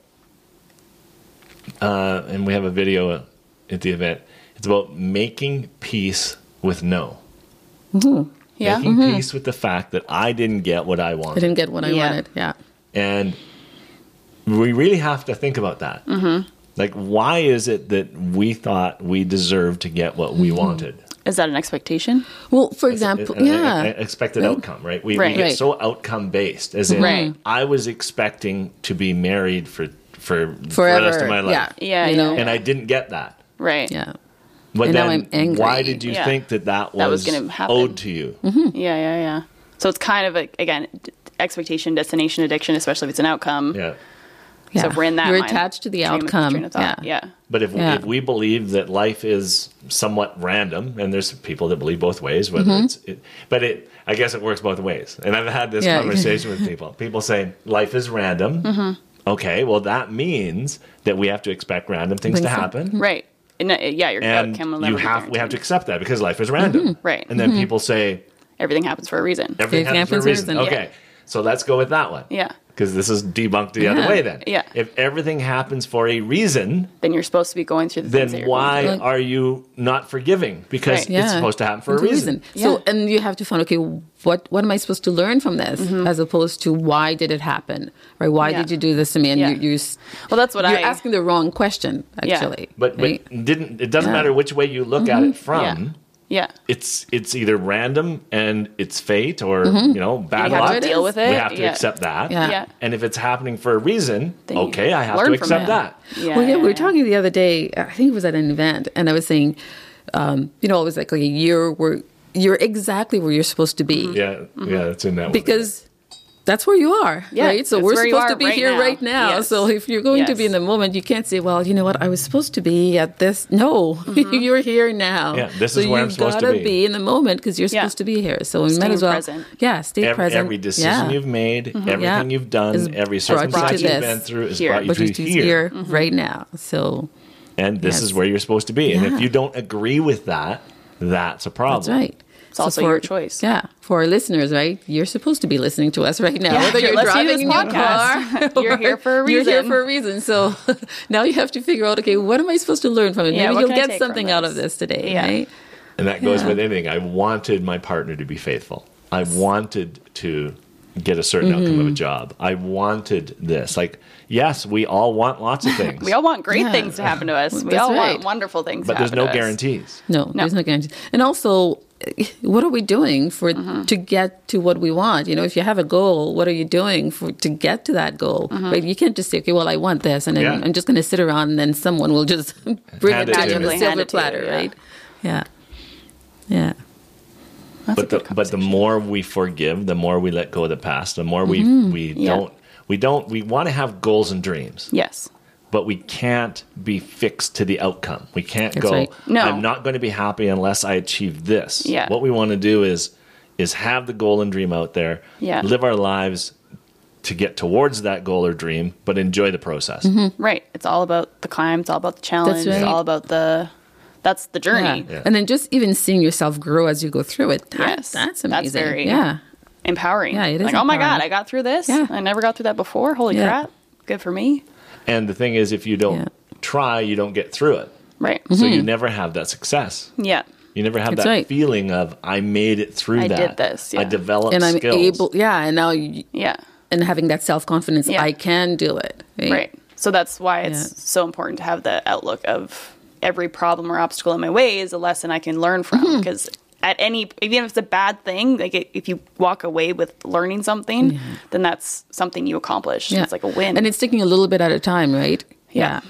and we have a video at the event, it's about making peace with no. Making peace with the fact that I didn't get what I wanted. I didn't get what I wanted, And we really have to think about that. Like, why is it that we thought we deserved to get what we wanted? Is that an expectation? Well, for example, an expected outcome, right? We get so outcome-based, as in, I was expecting to be married for forever, the rest of my life. And I didn't get that. Right. Yeah. But and then, now I'm angry. why did you think that was going to happen? Owed to you? Yeah. So it's kind of, again, expectation, destination, addiction, especially if it's an outcome. Yeah. So if we're in that you're attached to the outcome. But if we believe that life is somewhat random, and there's people that believe both ways, whether I guess it works both ways. And I've had this conversation with people. People say life is random. Okay, well that means that we have to expect random things to happen. Right. And your outcome will never be guaranteed. We have to accept that because life is random. Right. And then people say everything happens for a reason. Everything happens for a reason. Okay. So let's go with that one. Yeah. Because this is debunked the other way then. Yeah. If everything happens for a reason, then you're supposed to be going through the things that you're why are you not forgiving? Because it's supposed to happen for a reason. So, and you have to find, okay, what am I supposed to learn from this, as opposed to why did it happen, right? Why did you do this to me? And you're asking the wrong question, actually. But it doesn't matter which way you look at it from. Yeah. It's either random and it's fate or, bad luck. We have to deal with it. We have to accept that. Yeah. And if it's happening for a reason, I have to accept that. Yeah. Well, we were talking the other day, I think it was at an event, and I was saying, it was like, you're exactly where you're supposed to be. Yeah, that's in that because that's where you are, right? So we're supposed to be here right now. Yes. So if you're going to be in the moment, you can't say, well, you know what, I was supposed to be at this. No, you're here now. Yeah, this is where I'm supposed to be. You got to be in the moment because you're supposed to be here. So we might as well, stay present. Every decision you've made, everything you've done, every circumstance you've been through is brought you to here right now. So, and this is where you're supposed to be. And if you don't agree with that, that's a problem. That's right. It's also your choice. Yeah. For our listeners, right? You're supposed to be listening to us right now. Yeah, whether you're driving in your car. You're here for a reason. You're here for a reason. So now you have to figure out, okay, what am I supposed to learn from it? Maybe you'll get something out of this today, right? And that goes with anything. I wanted my partner to be faithful. I wanted to get a certain outcome of a job. I wanted this. Like, yes, we all want lots of things. We all want great things to happen to us. We all want wonderful things to happen to us. But there's no guarantees. No, there's no guarantees. And also, what are we doing to get to what we want? You know, if you have a goal, what are you doing to get to that goal? Right? You can't just say, okay, well, I want this, and then I'm just going to sit around, and then someone will just bring it to you on a silver platter, right? Yeah. Yeah. But the more we forgive, the more we let go of the past, the more we want to have goals and dreams. Yes. But we can't be fixed to the outcome. We can't That's go, right. No. I'm not going to be happy unless I achieve this. Yeah. What we want to do is have the goal and dream out there, live our lives to get towards that goal or dream, but enjoy the process. Right. It's all about the climb. It's all about the challenge. That's right. It's all about that's the journey. Yeah. And then just even seeing yourself grow as you go through it. That's amazing. That's very empowering. Yeah, it is like, oh my empowering. God, I got through this. Yeah. I never got through that before. Holy crap. Good for me. And the thing is, if you don't try, you don't get through it. Right. So you never have that success. Yeah. You never have That's that right. feeling of, I made it through I that. did this, I developed and I'm skills. able, and now, and having that self-confidence, Yeah. I can do it. Right. So that's why it's so important to have the outlook of every problem or obstacle in my way is a lesson I can learn from. Because even if it's a bad thing, like if you walk away with learning something, then that's something you accomplished. Yeah. It's like a win. And it's taking a little bit at a time, right? Yeah.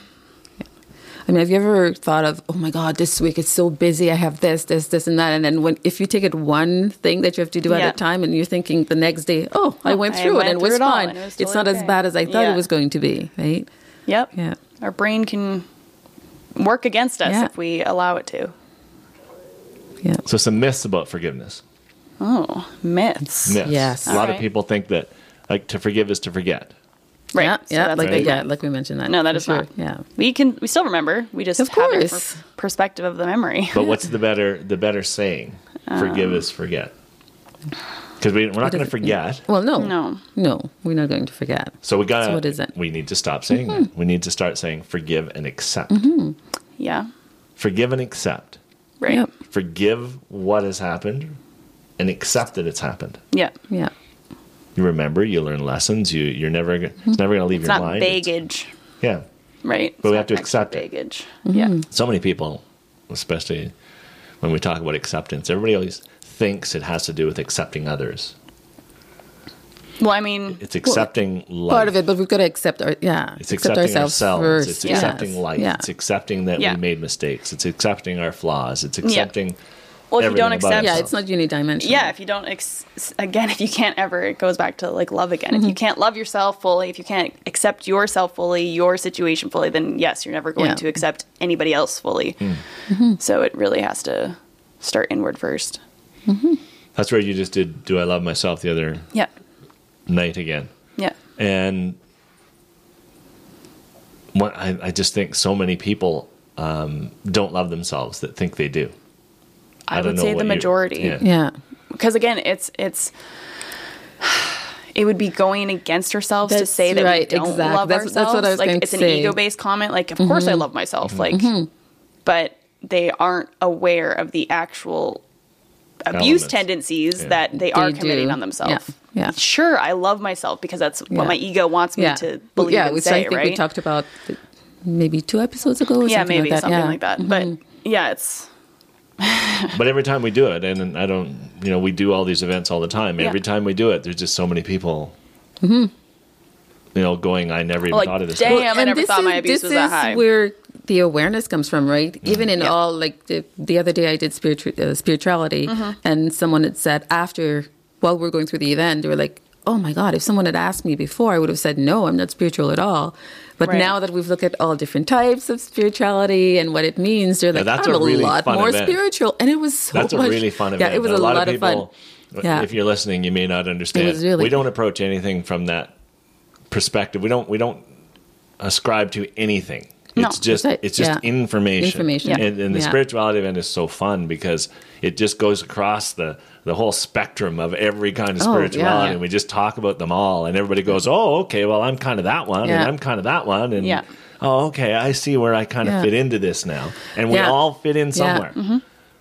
I mean, have you ever thought of, oh my God, this week it's so busy. I have this, and that. And then if you take it one thing that you have to do at a time and you're thinking the next day, I went through it and it was fine. It's not as bad as I thought it was going to be, right? Yep. Yeah. Our brain can work against us if we allow it to. Yeah. So some myths about forgiveness. Oh, myths. Myths. Yes. A lot All of right. people think that like to forgive is to forget. Right. Yeah, So yeah, that's like a big one. like we mentioned that. No, that for is sure. not. Yeah. We still remember. We just Of have a course. different perspective of the memory. But what's the better saying? Forgive is forget. Because we're not going to forget. Well, no, we're not going to forget. So what is it? We need to stop saying that. We need to start saying forgive and accept. Yeah. Forgive and accept. Right. Yep. Forgive what has happened and accept that it's happened. Yeah. Yeah. You remember, you learn lessons. It's never going to leave It's your not mind. baggage. Yeah. Right. But we It's have to not accept it. baggage. Yeah. So many people, especially when we talk about acceptance, everybody always thinks it has to do with accepting others. Well, I mean, It's accepting life. Part of it, but we've got to accept It's accept accepting ourselves first. It's accepting life. Yeah. It's accepting that we made mistakes. It's accepting our flaws. It's accepting well, if you don't everything about accept, Yeah, ourselves. it's not unidimensional. yeah, if you don't, if you can't ever, it goes back to like love again. If you can't love yourself fully, if you can't accept yourself fully, your situation fully, then yes, you're never going to accept anybody else fully. So it really has to start inward first. That's where you just did Do I Love Myself the other Yeah. night again. Yeah. And what I just think so many people don't love themselves that think they do. I don't would know say what the you- majority. Yeah. Because again, it would be going against ourselves to That's say that right, we don't exactly. love That's ourselves. what I was like going to it's an say. ego-based comment. Like, of course I love myself. Like, but they aren't aware of the actual abuse Elements. tendencies that they are They committing do. on themselves. Yeah. Sure, I love myself because that's what my ego wants me to believe and which say, I think right? we talked about maybe 2 episodes ago or yeah, something maybe like that. something Yeah. like that. But yeah, it's But every time we do it, and I don't, we do all these events all the time. Yeah. Every time we do it, there's just so many people, going, I never even Like, thought of this. damn. before." I And never this thought my is- abuse was that high. This is where the awareness comes from, right? Even in all, like the other day I did spirituality, and someone had said while we were going through the event, they were like, oh my God, if someone had asked me before, I would have said, no, I'm not spiritual at all. But Right. now that we've looked at all different types of spirituality and what it means, they're like, that's I'm a really lot fun more event. spiritual. And it was so That's much. a really fun event. Yeah, it was And a lot of people, fun. Yeah. If you're listening, you may not understand. It was really- we don't approach anything from that perspective. We don't ascribe to anything. No. It's just That's right. it's just Yeah. information. Information. Yeah. And the Yeah. spirituality event is so fun because it just goes across the whole spectrum of every kind of Oh, spirituality, yeah. and we just talk about them all, and everybody goes, "Oh, okay, well, I'm kind of that one, Yeah. and I'm kind of that one, and Yeah. oh, okay, I see where I kind of Yeah. fit into this now," and we Yeah. all fit in somewhere.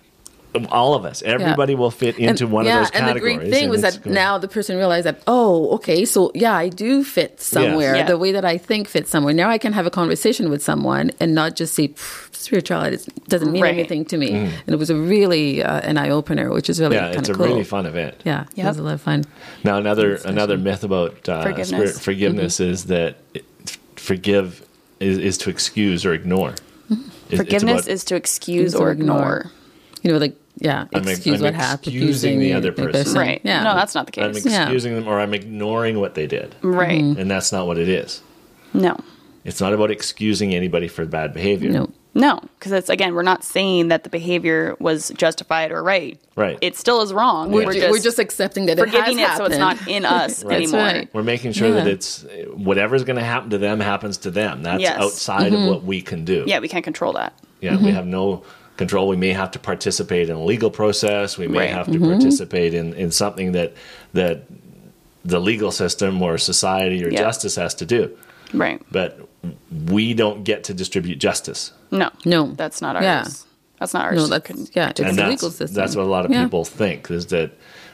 All of us, everybody will fit into one of those categories. And the great thing was that now the person realized that, oh, okay, so yeah, I do fit somewhere. Yes. The way that I think fits somewhere. Now I can have a conversation with someone and not just say, spirituality doesn't mean anything to me. And it was a really an eye-opener, which is really kind of cool. Yeah, it's a really fun event. Yeah, it was a lot of fun. Now, another myth about forgiveness is that forgive is to excuse or ignore. Forgiveness is to excuse or ignore. You know, like, excuse what happened. Excusing the other person. Right. Yeah. No, that's not the case. I'm excusing them, or I'm ignoring what they did. Right. And that's not what it is. No. It's not about excusing anybody for bad behavior. No, because it's, again, we're not saying that the behavior was justified or right. Right. It still is wrong. We're just accepting that forgiving it has so it's not in us anymore. Right. We're making sure that it's whatever's going to happen to them happens to them. That's outside of what we can do. Yeah, we can't control that. Yeah, we have no control. We may have to participate in a legal process. We may have to participate in something that the legal system or society or justice has to do. Right. But we don't get to distribute justice. No. That's not ours. Yeah. That's not ours. No, it's the legal system. That's what a lot of people think, is that,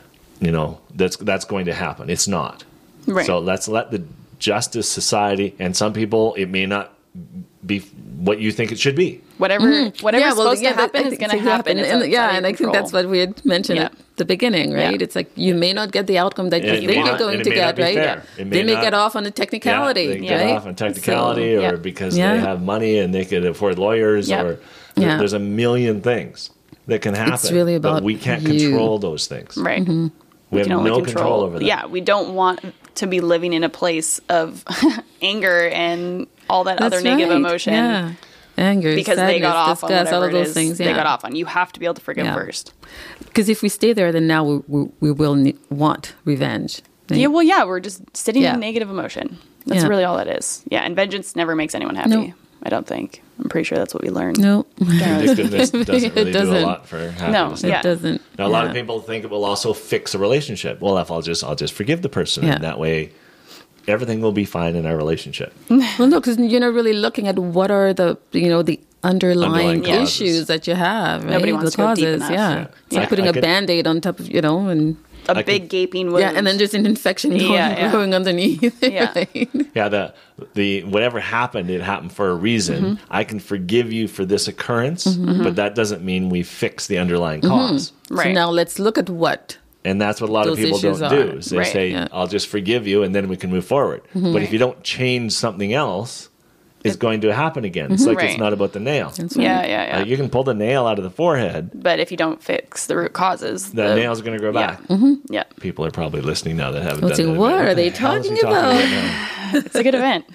that's going to happen. It's not. Right. So let's let the justice society, and some people, it may not be what you think it should be. Whatever's supposed to happen is going to happen. And I think that's what we had mentioned at the beginning, right? Yeah. It's like you may not get the outcome that you think you're going to get, right? Yeah. They may get off on a technicality, they get off on technicality, or because they have money and they could afford lawyers, or there's a million things that can happen. It's really about but we can't control those things. Right. We have no control over them. Yeah, we don't want to be living in a place of anger and all that other negative emotion. Yeah. Anger, because sadness, they got off on whatever all of those things. They got off on. You have to be able to forgive first. Because if we stay there, then now we will want revenge. Right? Yeah, we're just sitting in negative emotion. That's really all that is. Yeah, and vengeance never makes anyone happy. No. I don't think. I'm pretty sure that's what we learned. No. Vindictiveness doesn't really do a lot for happiness. No, it doesn't. Now, a lot of people think it will also fix a relationship. Well, if I'll just forgive the person, and that way everything will be fine in our relationship. Well, no, because you're not really looking at what are the underlying issues that you have. Right? Nobody wants the to go causes, deep enough. It's like putting a Band-Aid on top of, and a big gaping wound. Yeah, and then there's an infection growing underneath. Right? Yeah, the whatever happened, it happened for a reason. I can forgive you for this occurrence, but that doesn't mean we fix the underlying cause. Right. So now let's look at what. And that's what a lot of people don't do. Is they say, I'll just forgive you, and then we can move forward. But if you don't change something else, it's going to happen again. It's like it's not about the nail. Right. Yeah. You can pull the nail out of the forehead. But if you don't fix the root causes, the nail's going to grow back. Yeah. People are probably listening now that haven't done that. What are they talking about? It's a good event.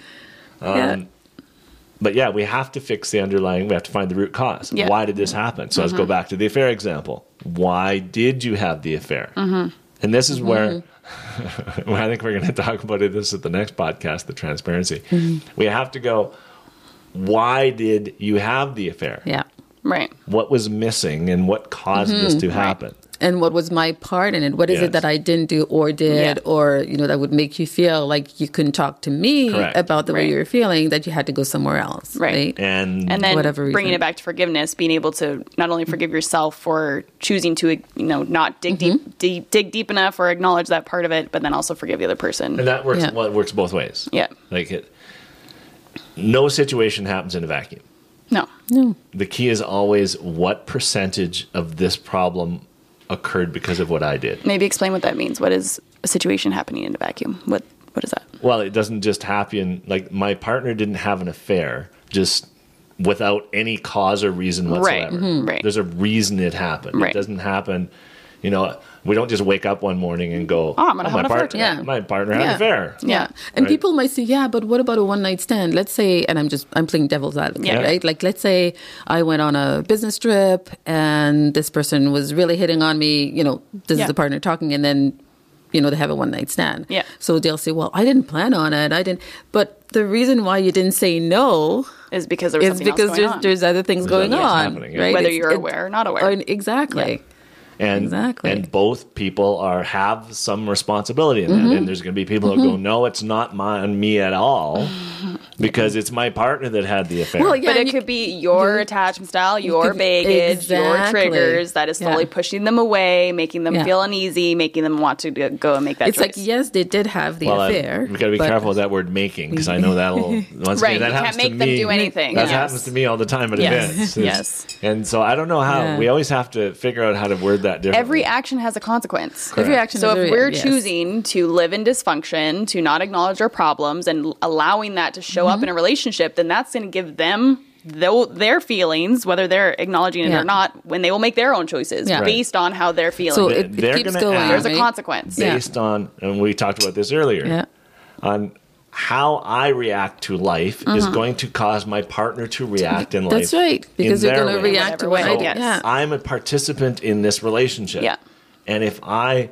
But we have to fix the underlying, we have to find the root cause. Yeah. Why did this happen? So let's go back to the affair example. Why did you have the affair? And this is where I think we're going to talk about this at the next podcast, the transparency. We have to go, why did you have the affair? Yeah. Right. What was missing and what caused this to happen? And what was my part in it? What is it that I didn't do or did, or that would make you feel like you couldn't talk to me about the way you were feeling, that you had to go somewhere else, right? And then whatever bringing it back to forgiveness, being able to not only forgive yourself for choosing to not dig deep enough or acknowledge that part of it, but then also forgive the other person. And that works. Well, it works both ways. Yeah, no situation happens in a vacuum. No. The key is always what percentage of this problem occurred because of what I did. Maybe explain what that means. What is a situation happening in a vacuum? What is that? Well, it doesn't just happen. Like, my partner didn't have an affair just without any cause or reason whatsoever. Right. There's a reason it happened. Right. It doesn't happen. We don't just wake up one morning and go, I'm going to have an affair. My partner had an affair. Yeah. And people might say, but what about a one-night stand? Let's say, and I'm playing devil's advocate, right? Like, let's say I went on a business trip and this person was really hitting on me, this is the partner talking, and then, they have a one-night stand. Yeah. So they'll say, well, I didn't plan on it. But the reason why you didn't say no is because there was something else going on. There's other things going on, right? Whether you're aware or not aware. Exactly. Yeah. And both people have some responsibility in that. And there's going to be people who go, no, it's not on me at all. because it's my partner that had the affair. Well, yeah, But and it could be your attachment style, your could- baggage, your exactly. triggers that is slowly Yeah. pushing them away, making them Yeah. feel uneasy, making them want to go and make that It's choice. like, yes, they did have the affair. We've got to be but- careful with that word making, because I know that'll once Right, again, that you happens can't make to them me. do anything. That Yes. happens to me all the time at Yes. events. Yes. And so I don't know how. Yeah. We always have to figure out how to word that differently. Every action has a consequence. Every action So is if a- we're yes. choosing to live in dysfunction, to not acknowledge our problems, and allowing that to show Mm-hmm. up in a relationship, then that's going to give them their feelings, whether they're acknowledging it Yeah. or not, when they will make their own choices Yeah. based on how they're feeling. So They're it keeps gonna going. act- There's a right? consequence. Yeah. based on, and we talked about this earlier, Yeah. on how I react to life is going to cause my partner to react in life. That's right, because in you're their going to way. react to Whatever what way, I yes. yeah. I'm a participant in this relationship. Yeah. And if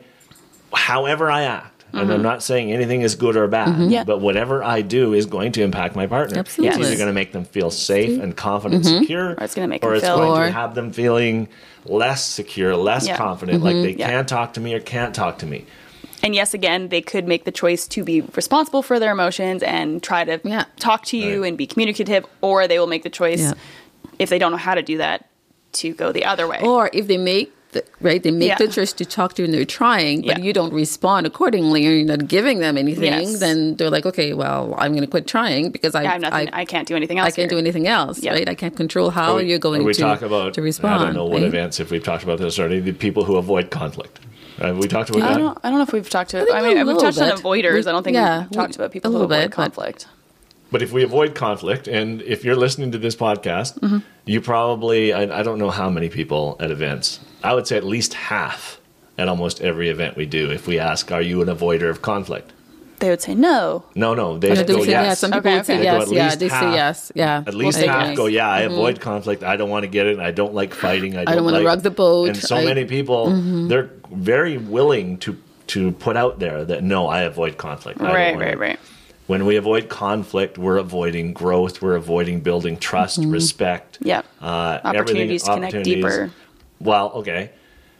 however I act, and I'm not saying anything is good or bad, Yeah. but whatever I do is going to impact my partner. Absolutely. It's either going to make them feel safe and confident, secure, Or it's gonna make or them it's feel- going Or- to have them feeling less secure, less Yeah. confident, like they Yeah. can't talk to me or can't talk to me. And yes, again, they could make the choice to be responsible for their emotions and try to Yeah. talk to you Right. and be communicative, or they will make the choice, Yeah. if they don't know how to do that, to go the other way. Or if they make they make Yeah. the choice to talk to you and they're trying, but Yeah. you don't respond accordingly, or you're not giving them anything, Yes. then they're like, okay, well, I'm going to quit trying because I have nothing. I can't do anything else. I can't do here. anything else, Yeah. right? I can't control how Or you're going or we to talk about, to respond. I don't know what right? events, if we've talked about this already, the people who avoid conflict. We talked about I that. don't know if we've talked to. think I a mean, we've little touched on bit. avoiders. I don't think Yeah, we've talked about people a who little avoid bit, but- conflict. But if we avoid conflict, and if you're listening to this podcast, you probably, I don't know how many people at events, I would say at least half at almost every event we do, if we ask, are you an avoider of conflict? They would say no. No, they Or go they say yes. yes. Some people Okay, would say okay. They go yes. at Yeah, least they half. say yes. Yeah, At least Well, half yes. go, yeah, I avoid conflict. I don't want to get it. I don't like fighting. I don't wanna like, rock the boat. And so I- many people, they're very willing to put out there that, no, I avoid conflict. I don't Right, wanna- right, right. When we avoid conflict, we're avoiding growth. We're avoiding building trust, respect. Yeah. Everything- Opportunities to connect deeper. Well, okay.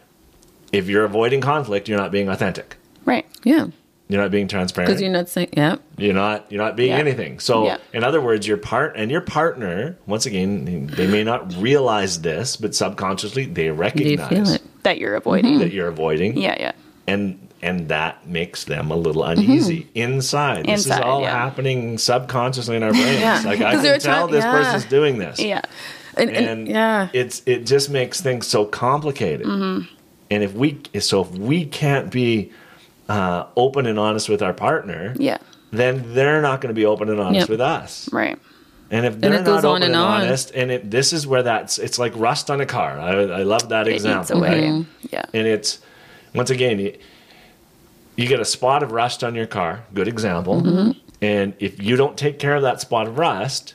If you're avoiding conflict, you're not being authentic. Right. yeah, You're not being transparent. because you're not saying yeah. You're not being Yeah. anything. So, Yeah. in other words, your partner, once again, they may not realize this, but subconsciously they They recognize feel it. That you're avoiding. that you're avoiding. Yeah, yeah. And that makes them a little uneasy inside. This is Inside, all yeah. happening subconsciously in our brains. Yeah. Like, I 'Cause can they're tell trying- this yeah. person's doing this. Yeah. And yeah, it just makes things so complicated. And if we can't be open and honest with our partner, Yeah. then they're not going to be open and honest Yep. with us. Right. And if they're it goes not on open and and on. honest, and this is where it's like rust on a car. I love that It eats example. away. Right? Yeah. And it's, once again, you get a spot of rust on your car. Good example. Mm-hmm. And if you don't take care of that spot of rust,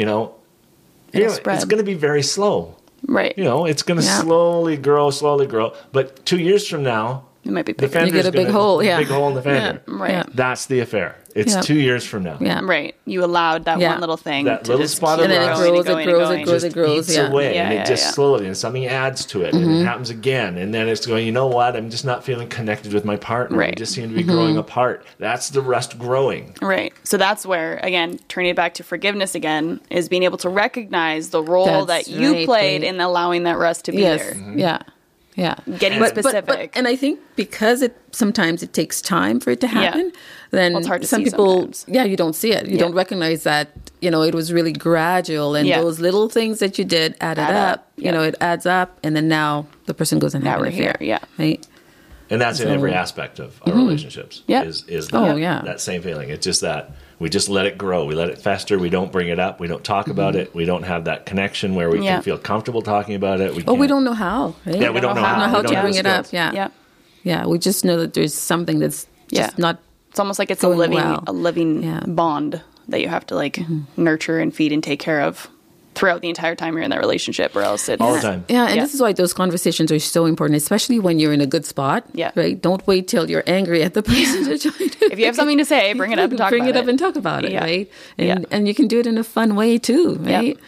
it's spread. going to be very slow. Right. It's going to Yeah. slowly grow. But 2 years from now, It might be the bigger. fender's get a big gonna- hole, yeah. big hole in the fender. Right. Yeah. That's the affair. It's Yeah. 2 years from now. yeah. Right. You allowed that Yeah. one little thing That to little just spot keep of And then it rust. going grows, and it going and grows, going. it grows, Just it grows. eats Yeah. away, Yeah, and yeah, it just yeah. slowly, and something adds to it, and it happens again, and then it's going, you know what? I'm just not feeling connected with my partner. We Right. just seem to be growing apart. That's the rust growing. Right. So that's where, again, turning it back to forgiveness again, is being able to recognize the role That's that you right, played right. in allowing that rust to be Yes. there. Yeah. Yeah. Getting specific. and I think because sometimes it takes time for it to happen, then Well, it's hard to some see people, sometimes. you don't see it. You don't recognize that, it was really gradual, and Yeah. those little things that you did added Add up. up. Yeah. It adds up, and then now the person goes and Now has an we're here, affair. yeah. Right. And that's in every aspect of our relationships. Yeah. Is Oh, that, yeah. that same feeling. It's just that we just let it grow. We let it fester. We don't bring it up. We don't talk about it. We don't have that connection where we Yeah. can feel comfortable talking about it. Oh, we can't- don't know how. Right? Yeah, we don't know how. how We don't to have bring the it up. skills. Yeah. Yeah. Yeah. We just know that there's something that's just Yeah. not. It's almost like it's Going a well. living Yeah. bond that you have to nurture and feed and take care of throughout the entire time you're in that relationship, or else it's All the time. Yeah, and Yeah. this is why those conversations are so important, especially when you're in a good spot. Yeah. Right? Don't wait till you're angry at the person to try to. If you have something to say, bring it up and talk bring about it up it. and talk about it, Yeah. right? Yeah. And you can do it in a fun way too, right?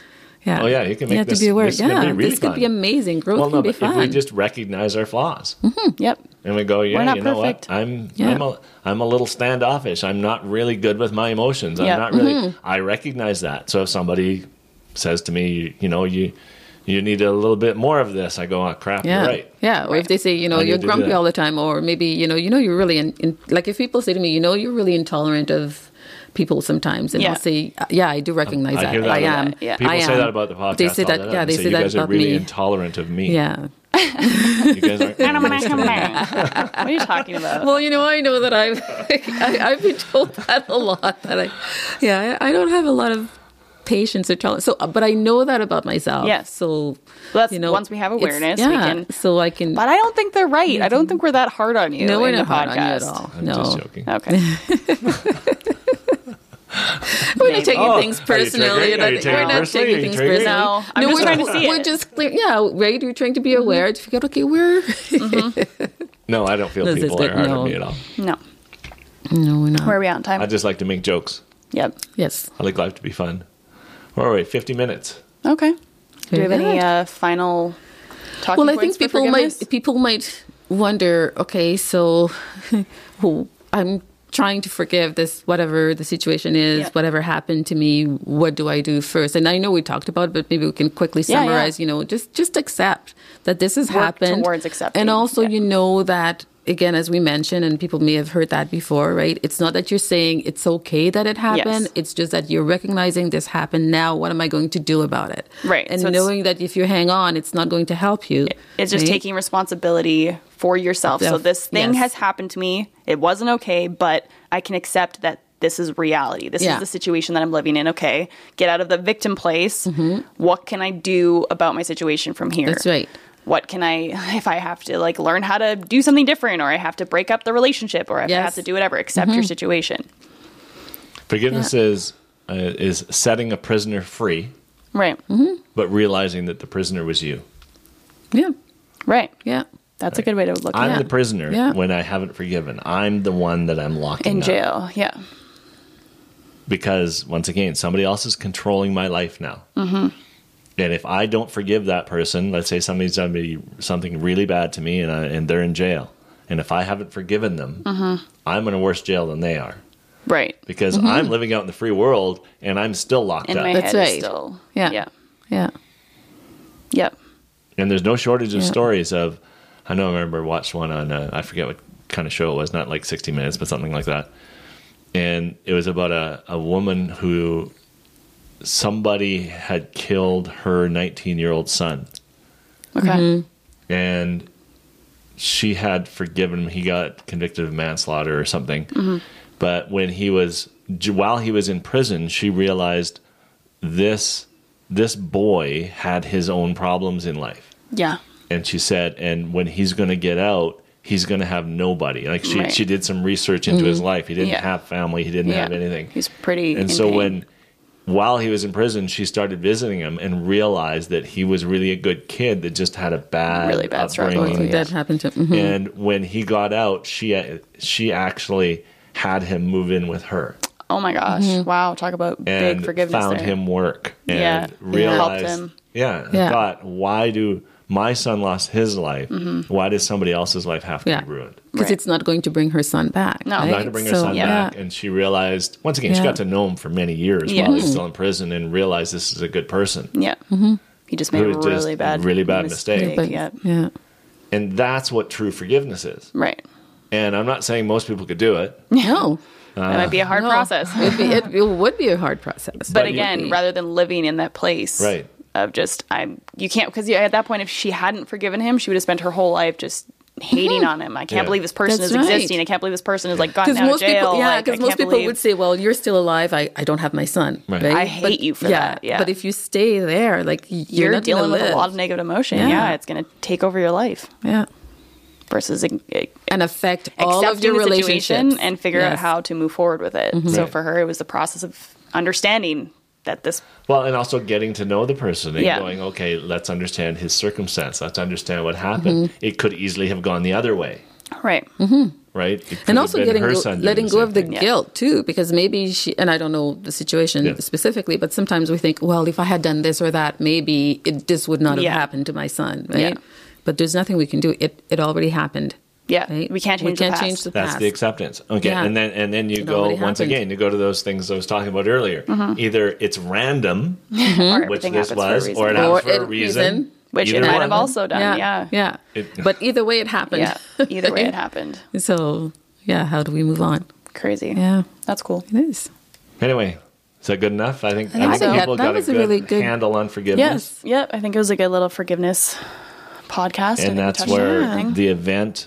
Yeah. Oh, yeah, you can make you have this, to be aware. this is gonna be really this could fun. be amazing. Growth can be but fun. if we just recognize our flaws Yep. and we go, We're yeah, not you know perfect. what? I'm a little standoffish. I'm not really good with my emotions. I'm Yeah. not really. I recognize that. So if somebody says to me, you know, you need a little bit more of this, I go, oh crap, Yeah. you're right. Yeah. Or if they say, you know, I need you're to do grumpy that. all the time, or maybe, you're really, like if people say to me, you're really intolerant of people sometimes, and Yeah. I'll say, yeah, I do recognize I that. hear that I a lot. am. Yeah. People I say am. that about the podcast. They say all that, the time. yeah, they say you that guys are about really me. intolerant of me. Yeah. You guys aren't. What are you talking about? Well, I know that I've been told that a lot. That I don't have a lot of patience or tolerance. So, but I know that about myself. Yes. So, Well, that's once we have awareness, we can. So I can. But I don't think they're right. I don't think we're that hard on you. No, we're in not the hard on you at podcast. all. I'm No, just joking. Okay. we're not taking Oh, things are you personally. triggering- are you taking We're it not personally? taking Are you things triggering? personally. No, I'm just trying to see We're it. just clear. Yeah, right. We're trying to be aware to figure out. Okay, we're No, I don't feel No, people sister, are hard no. on me at all. No. no, we're not. Where are we on time? I just like to make jokes. Yep. Yes. I like life to be fun. Where are we? 50 minutes. Okay. Do you have Very any good. final talking Well, I points think for forgiveness? people might wonder. Okay, so I'm trying to forgive this, whatever the situation is, Yeah. whatever happened to me. What do I do first? And I know we talked about it, but maybe we can quickly Yeah, yeah. summarize. Just accept that this has Work happened, towards accepting, and also yeah. that. Again, as we mentioned, and people may have heard that before, right? It's not that you're saying it's okay that it happened. Yes. It's just that you're recognizing this happened. Now, what am I going to do about it? Right. And So it's- knowing that if you hang on, it's not going to help you. It's just right? taking responsibility for yourself. So this thing Yes. has happened to me. It wasn't okay, but I can accept that this is reality. This Yeah. is the situation that I'm living in. Okay. Get out of the victim place. What can I do about my situation from here? That's right. What can if I have to learn how to do something different, or I have to break up the relationship, or if I Yes. have to do whatever, accept your situation. Forgiveness is setting a prisoner free, Right. but realizing that the prisoner was you. Yeah. Right. Yeah. That's a good way to look I'm at the it. prisoner Yeah. when I haven't forgiven. I'm the one that I'm locking In up. jail. Yeah. Because, once again, somebody else is controlling my life now. And if I don't forgive that person, let's say somebody's done me something really bad to me and they're in jail. And if I haven't forgiven them, I'm in a worse jail than they are. Right. Because I'm living out in the free world and I'm still locked In up. my That's head is right. still. Yeah. Yeah. Yeah. Yep. And there's no shortage of Yeah. stories of, I remember watched one on, I forget what kind of show it was, not like 60 Minutes, but something like that. And it was about a woman who somebody had killed her 19-year-old son. Okay. And she had forgiven him. He got convicted of manslaughter or something. But while he was in prison, she realized this boy had his own problems in life. Yeah. And she said, and when he's going to get out, he's going to have nobody. Like Right. she did some research into his life. He didn't Yeah. have family. He didn't Yeah. have anything. He's pretty. And in so pain. while he was in prison, she started visiting him and realized that he was really a good kid that just had a Really bad struggle. upbringing. That happened to him. And when he got out, she actually had him move in with her Oh my gosh! Wow, talk about and big forgiveness. found there. him work and Yeah. realized, Helped him. Yeah. thought, why do my son lost his life? Why does somebody else's life have to Yeah. be ruined? Because Right. it's not going to bring her son back. No. right? Not to bring her So, son yeah. back, and she realized once again she Yeah. got to know him for many years Yeah. while he was still in prison, and realized this is a good person. Yeah. He just made Who a just really bad mistake. But, Yeah. yeah. And that's what true forgiveness is. Right. And I'm not saying most people could do it. No. That might be a hard No. process. It would be a hard process. But you- again, rather than living in that place Right. of just you can't, because at that point, if she hadn't forgiven him, she would have spent her whole life just hating on him. I can't Yeah. believe this person That's is right. existing. I can't believe this person is gotten Because out of most jail. people, I because can't most people believe- would say, "Well, you're still alive. I don't have my son." Right. Right? I hate you for that, yeah. But if you stay there, like you're you're not dealing gonna with live. a lot of negative emotion. Yeah. Yeah, it's going to take over your life yeah, versus and affect all of accepting your the situation relationships and figure out Yes. how to move forward with it. So Right. for her, it was the process of understanding that this. Well, and also getting to know the person and Yeah. going, okay, let's understand his circumstance. Let's understand what happened. It could easily have gone the other way. Right. right? It could And have also been her son doing letting the go same of the thing. guilt too, because maybe she, and I don't know the situation specifically, but sometimes we think, well, if I had done this or that, maybe this would not have happened to my son, right? Yeah. But there's nothing we can do. It already happened. Yeah. Right? We can't change the past. change the That's past. the acceptance. Okay, Yeah. and then you It go already once happened. again. You go to those things I was talking about earlier. Either it's random, Or which everything this happens for a was, reason. or it happens for a reason. Which Either it might one. have also done. Yeah. But either way, it happened. Yeah. Either way, it happened. So, yeah, how do we move on? Crazy. Yeah, That's cool. it is. Anyway, is that good enough? I think think so. people That got was a a good, really good- handle on forgiveness. Yep. I think it was a good little forgiveness podcast. I think And we that's touched on where everything. the event,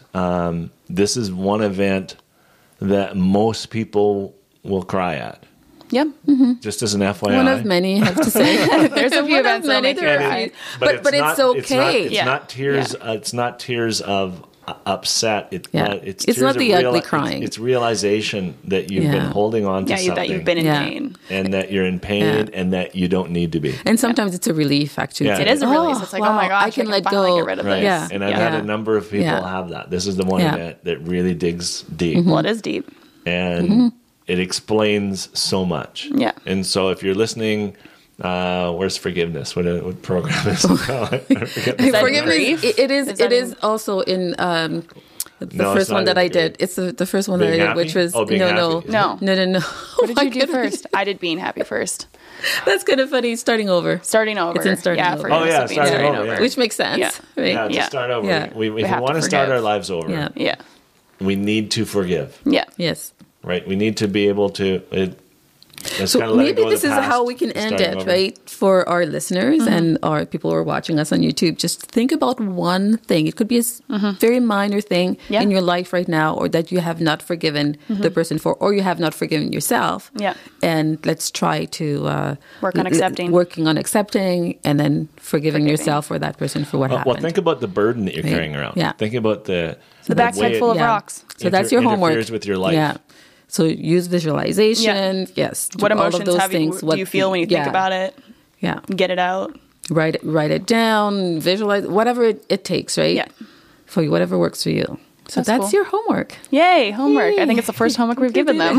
this is one event that most people will cry at. Yep. Just as an FYI. One of many, I have to say. There's a few One of events that'll many, make you there are a cry. few. But it's okay. It's Yeah. not tears. Yeah. It's not tears of upset. It's It's tears not of the ugly crying. It's realization that you've been Yeah. holding on to Yeah, something, that you've been in Yeah. pain. and that you're in pain, Yeah. and that you don't need to be. And sometimes it's a relief, actually. Yeah. It is a release. It's like, oh my gosh, I can let finally go. get rid of Right. this. Yeah. And I've Yeah. had a number of people Yeah. have that. This is the one Yeah. event that really digs deep. Well, it is deep. And it explains so much. Yeah. And so if you're listening, where's forgiveness? What program is it called? I forget the that Forgiveness. grief? It is. Is that It is in- also in the No, it's first one not that in I did. grief. It's the first one that I Being did, happy? which was Oh, being no. happy. What What did you do first? I did being happy first. That's kind of funny. Starting over, Starting over. It's in starting yeah, over. forgiveness Oh, yeah, would mean starting over, yeah. which makes sense, Yeah. right? Yeah, just Yeah. start over. Yeah. If we have to want to start forgive. our lives over, Yeah. Yeah. we need to forgive, Yeah. Yes. right? We need to be able to. Let's So kinda let it maybe go of this the is past, how we can end starting it, over. right? For our listeners and our people who are watching us on YouTube, just think about one thing. It could be a very minor thing Yeah. in your life right now, or that you have not forgiven the person for, or you have not forgiven yourself. Yeah. And let's try to Work on accepting. working on accepting, and then forgiving yourself or that person for what happened. Well, think about the burden that you're Right. carrying around. Yeah. Think about the backpack way it full of rocks. So that's your homework. interferes with your life. Yeah. So use visualization. Yes. What do all of emotions those have you, things. do you feel when you think about it? Yeah. Get it out. Write it down, visualize, whatever it takes, right? Yeah. For you, whatever works for you. So That's that's cool. your homework. Yay, homework. I Yay. think it's the first homework we've given them.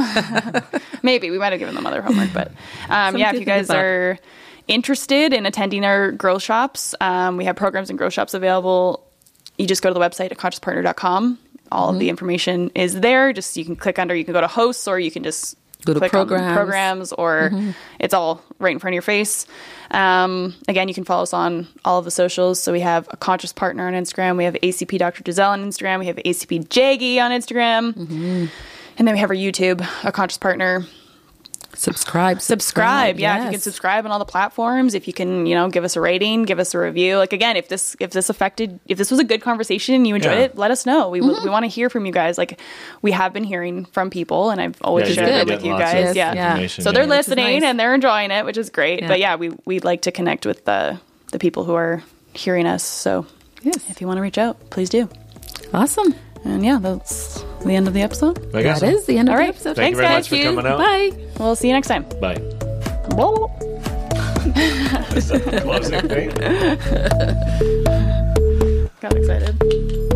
Maybe. We might have given them other homework. But yeah, if to you think guys about. are interested in attending our grow shops, we have programs and grow shops available. You just go to the website at consciouspartner.com. All of the information is there. Just you can click under, you can go to hosts, or you can just Go to click on programs. or it's all right in front of your face. Again, you can follow us on all of the socials. So we have a Conscious Partner on Instagram. We have ACP Dr. Giselle on Instagram. We have ACP Jaggy on Instagram. And then we have our YouTube, a Conscious Partner. Subscribe. Subscribe. Yeah, if you can yes. subscribe on all the platforms, if you can, give us a rating, give us a review. Like again, if this was a good conversation and you enjoyed Yeah. it, let us know. We want to hear from you guys. Like we have been hearing from people, and I've always Yeah, shared you're that getting with you lots guys. of Yeah. information, So they're Which is listening nice. and they're enjoying it, which is great. Yeah. But yeah, we'd like to connect with the people who are hearing us. So Yes. if you want to reach out, please do. Awesome. And yeah, that's the end of the episode. I guess That so. is the end of All the right. episode. Thank you very Thanks, much for guys. coming out. Bye. We'll see you next time. Bye. Whoa. Closing thing. Got excited.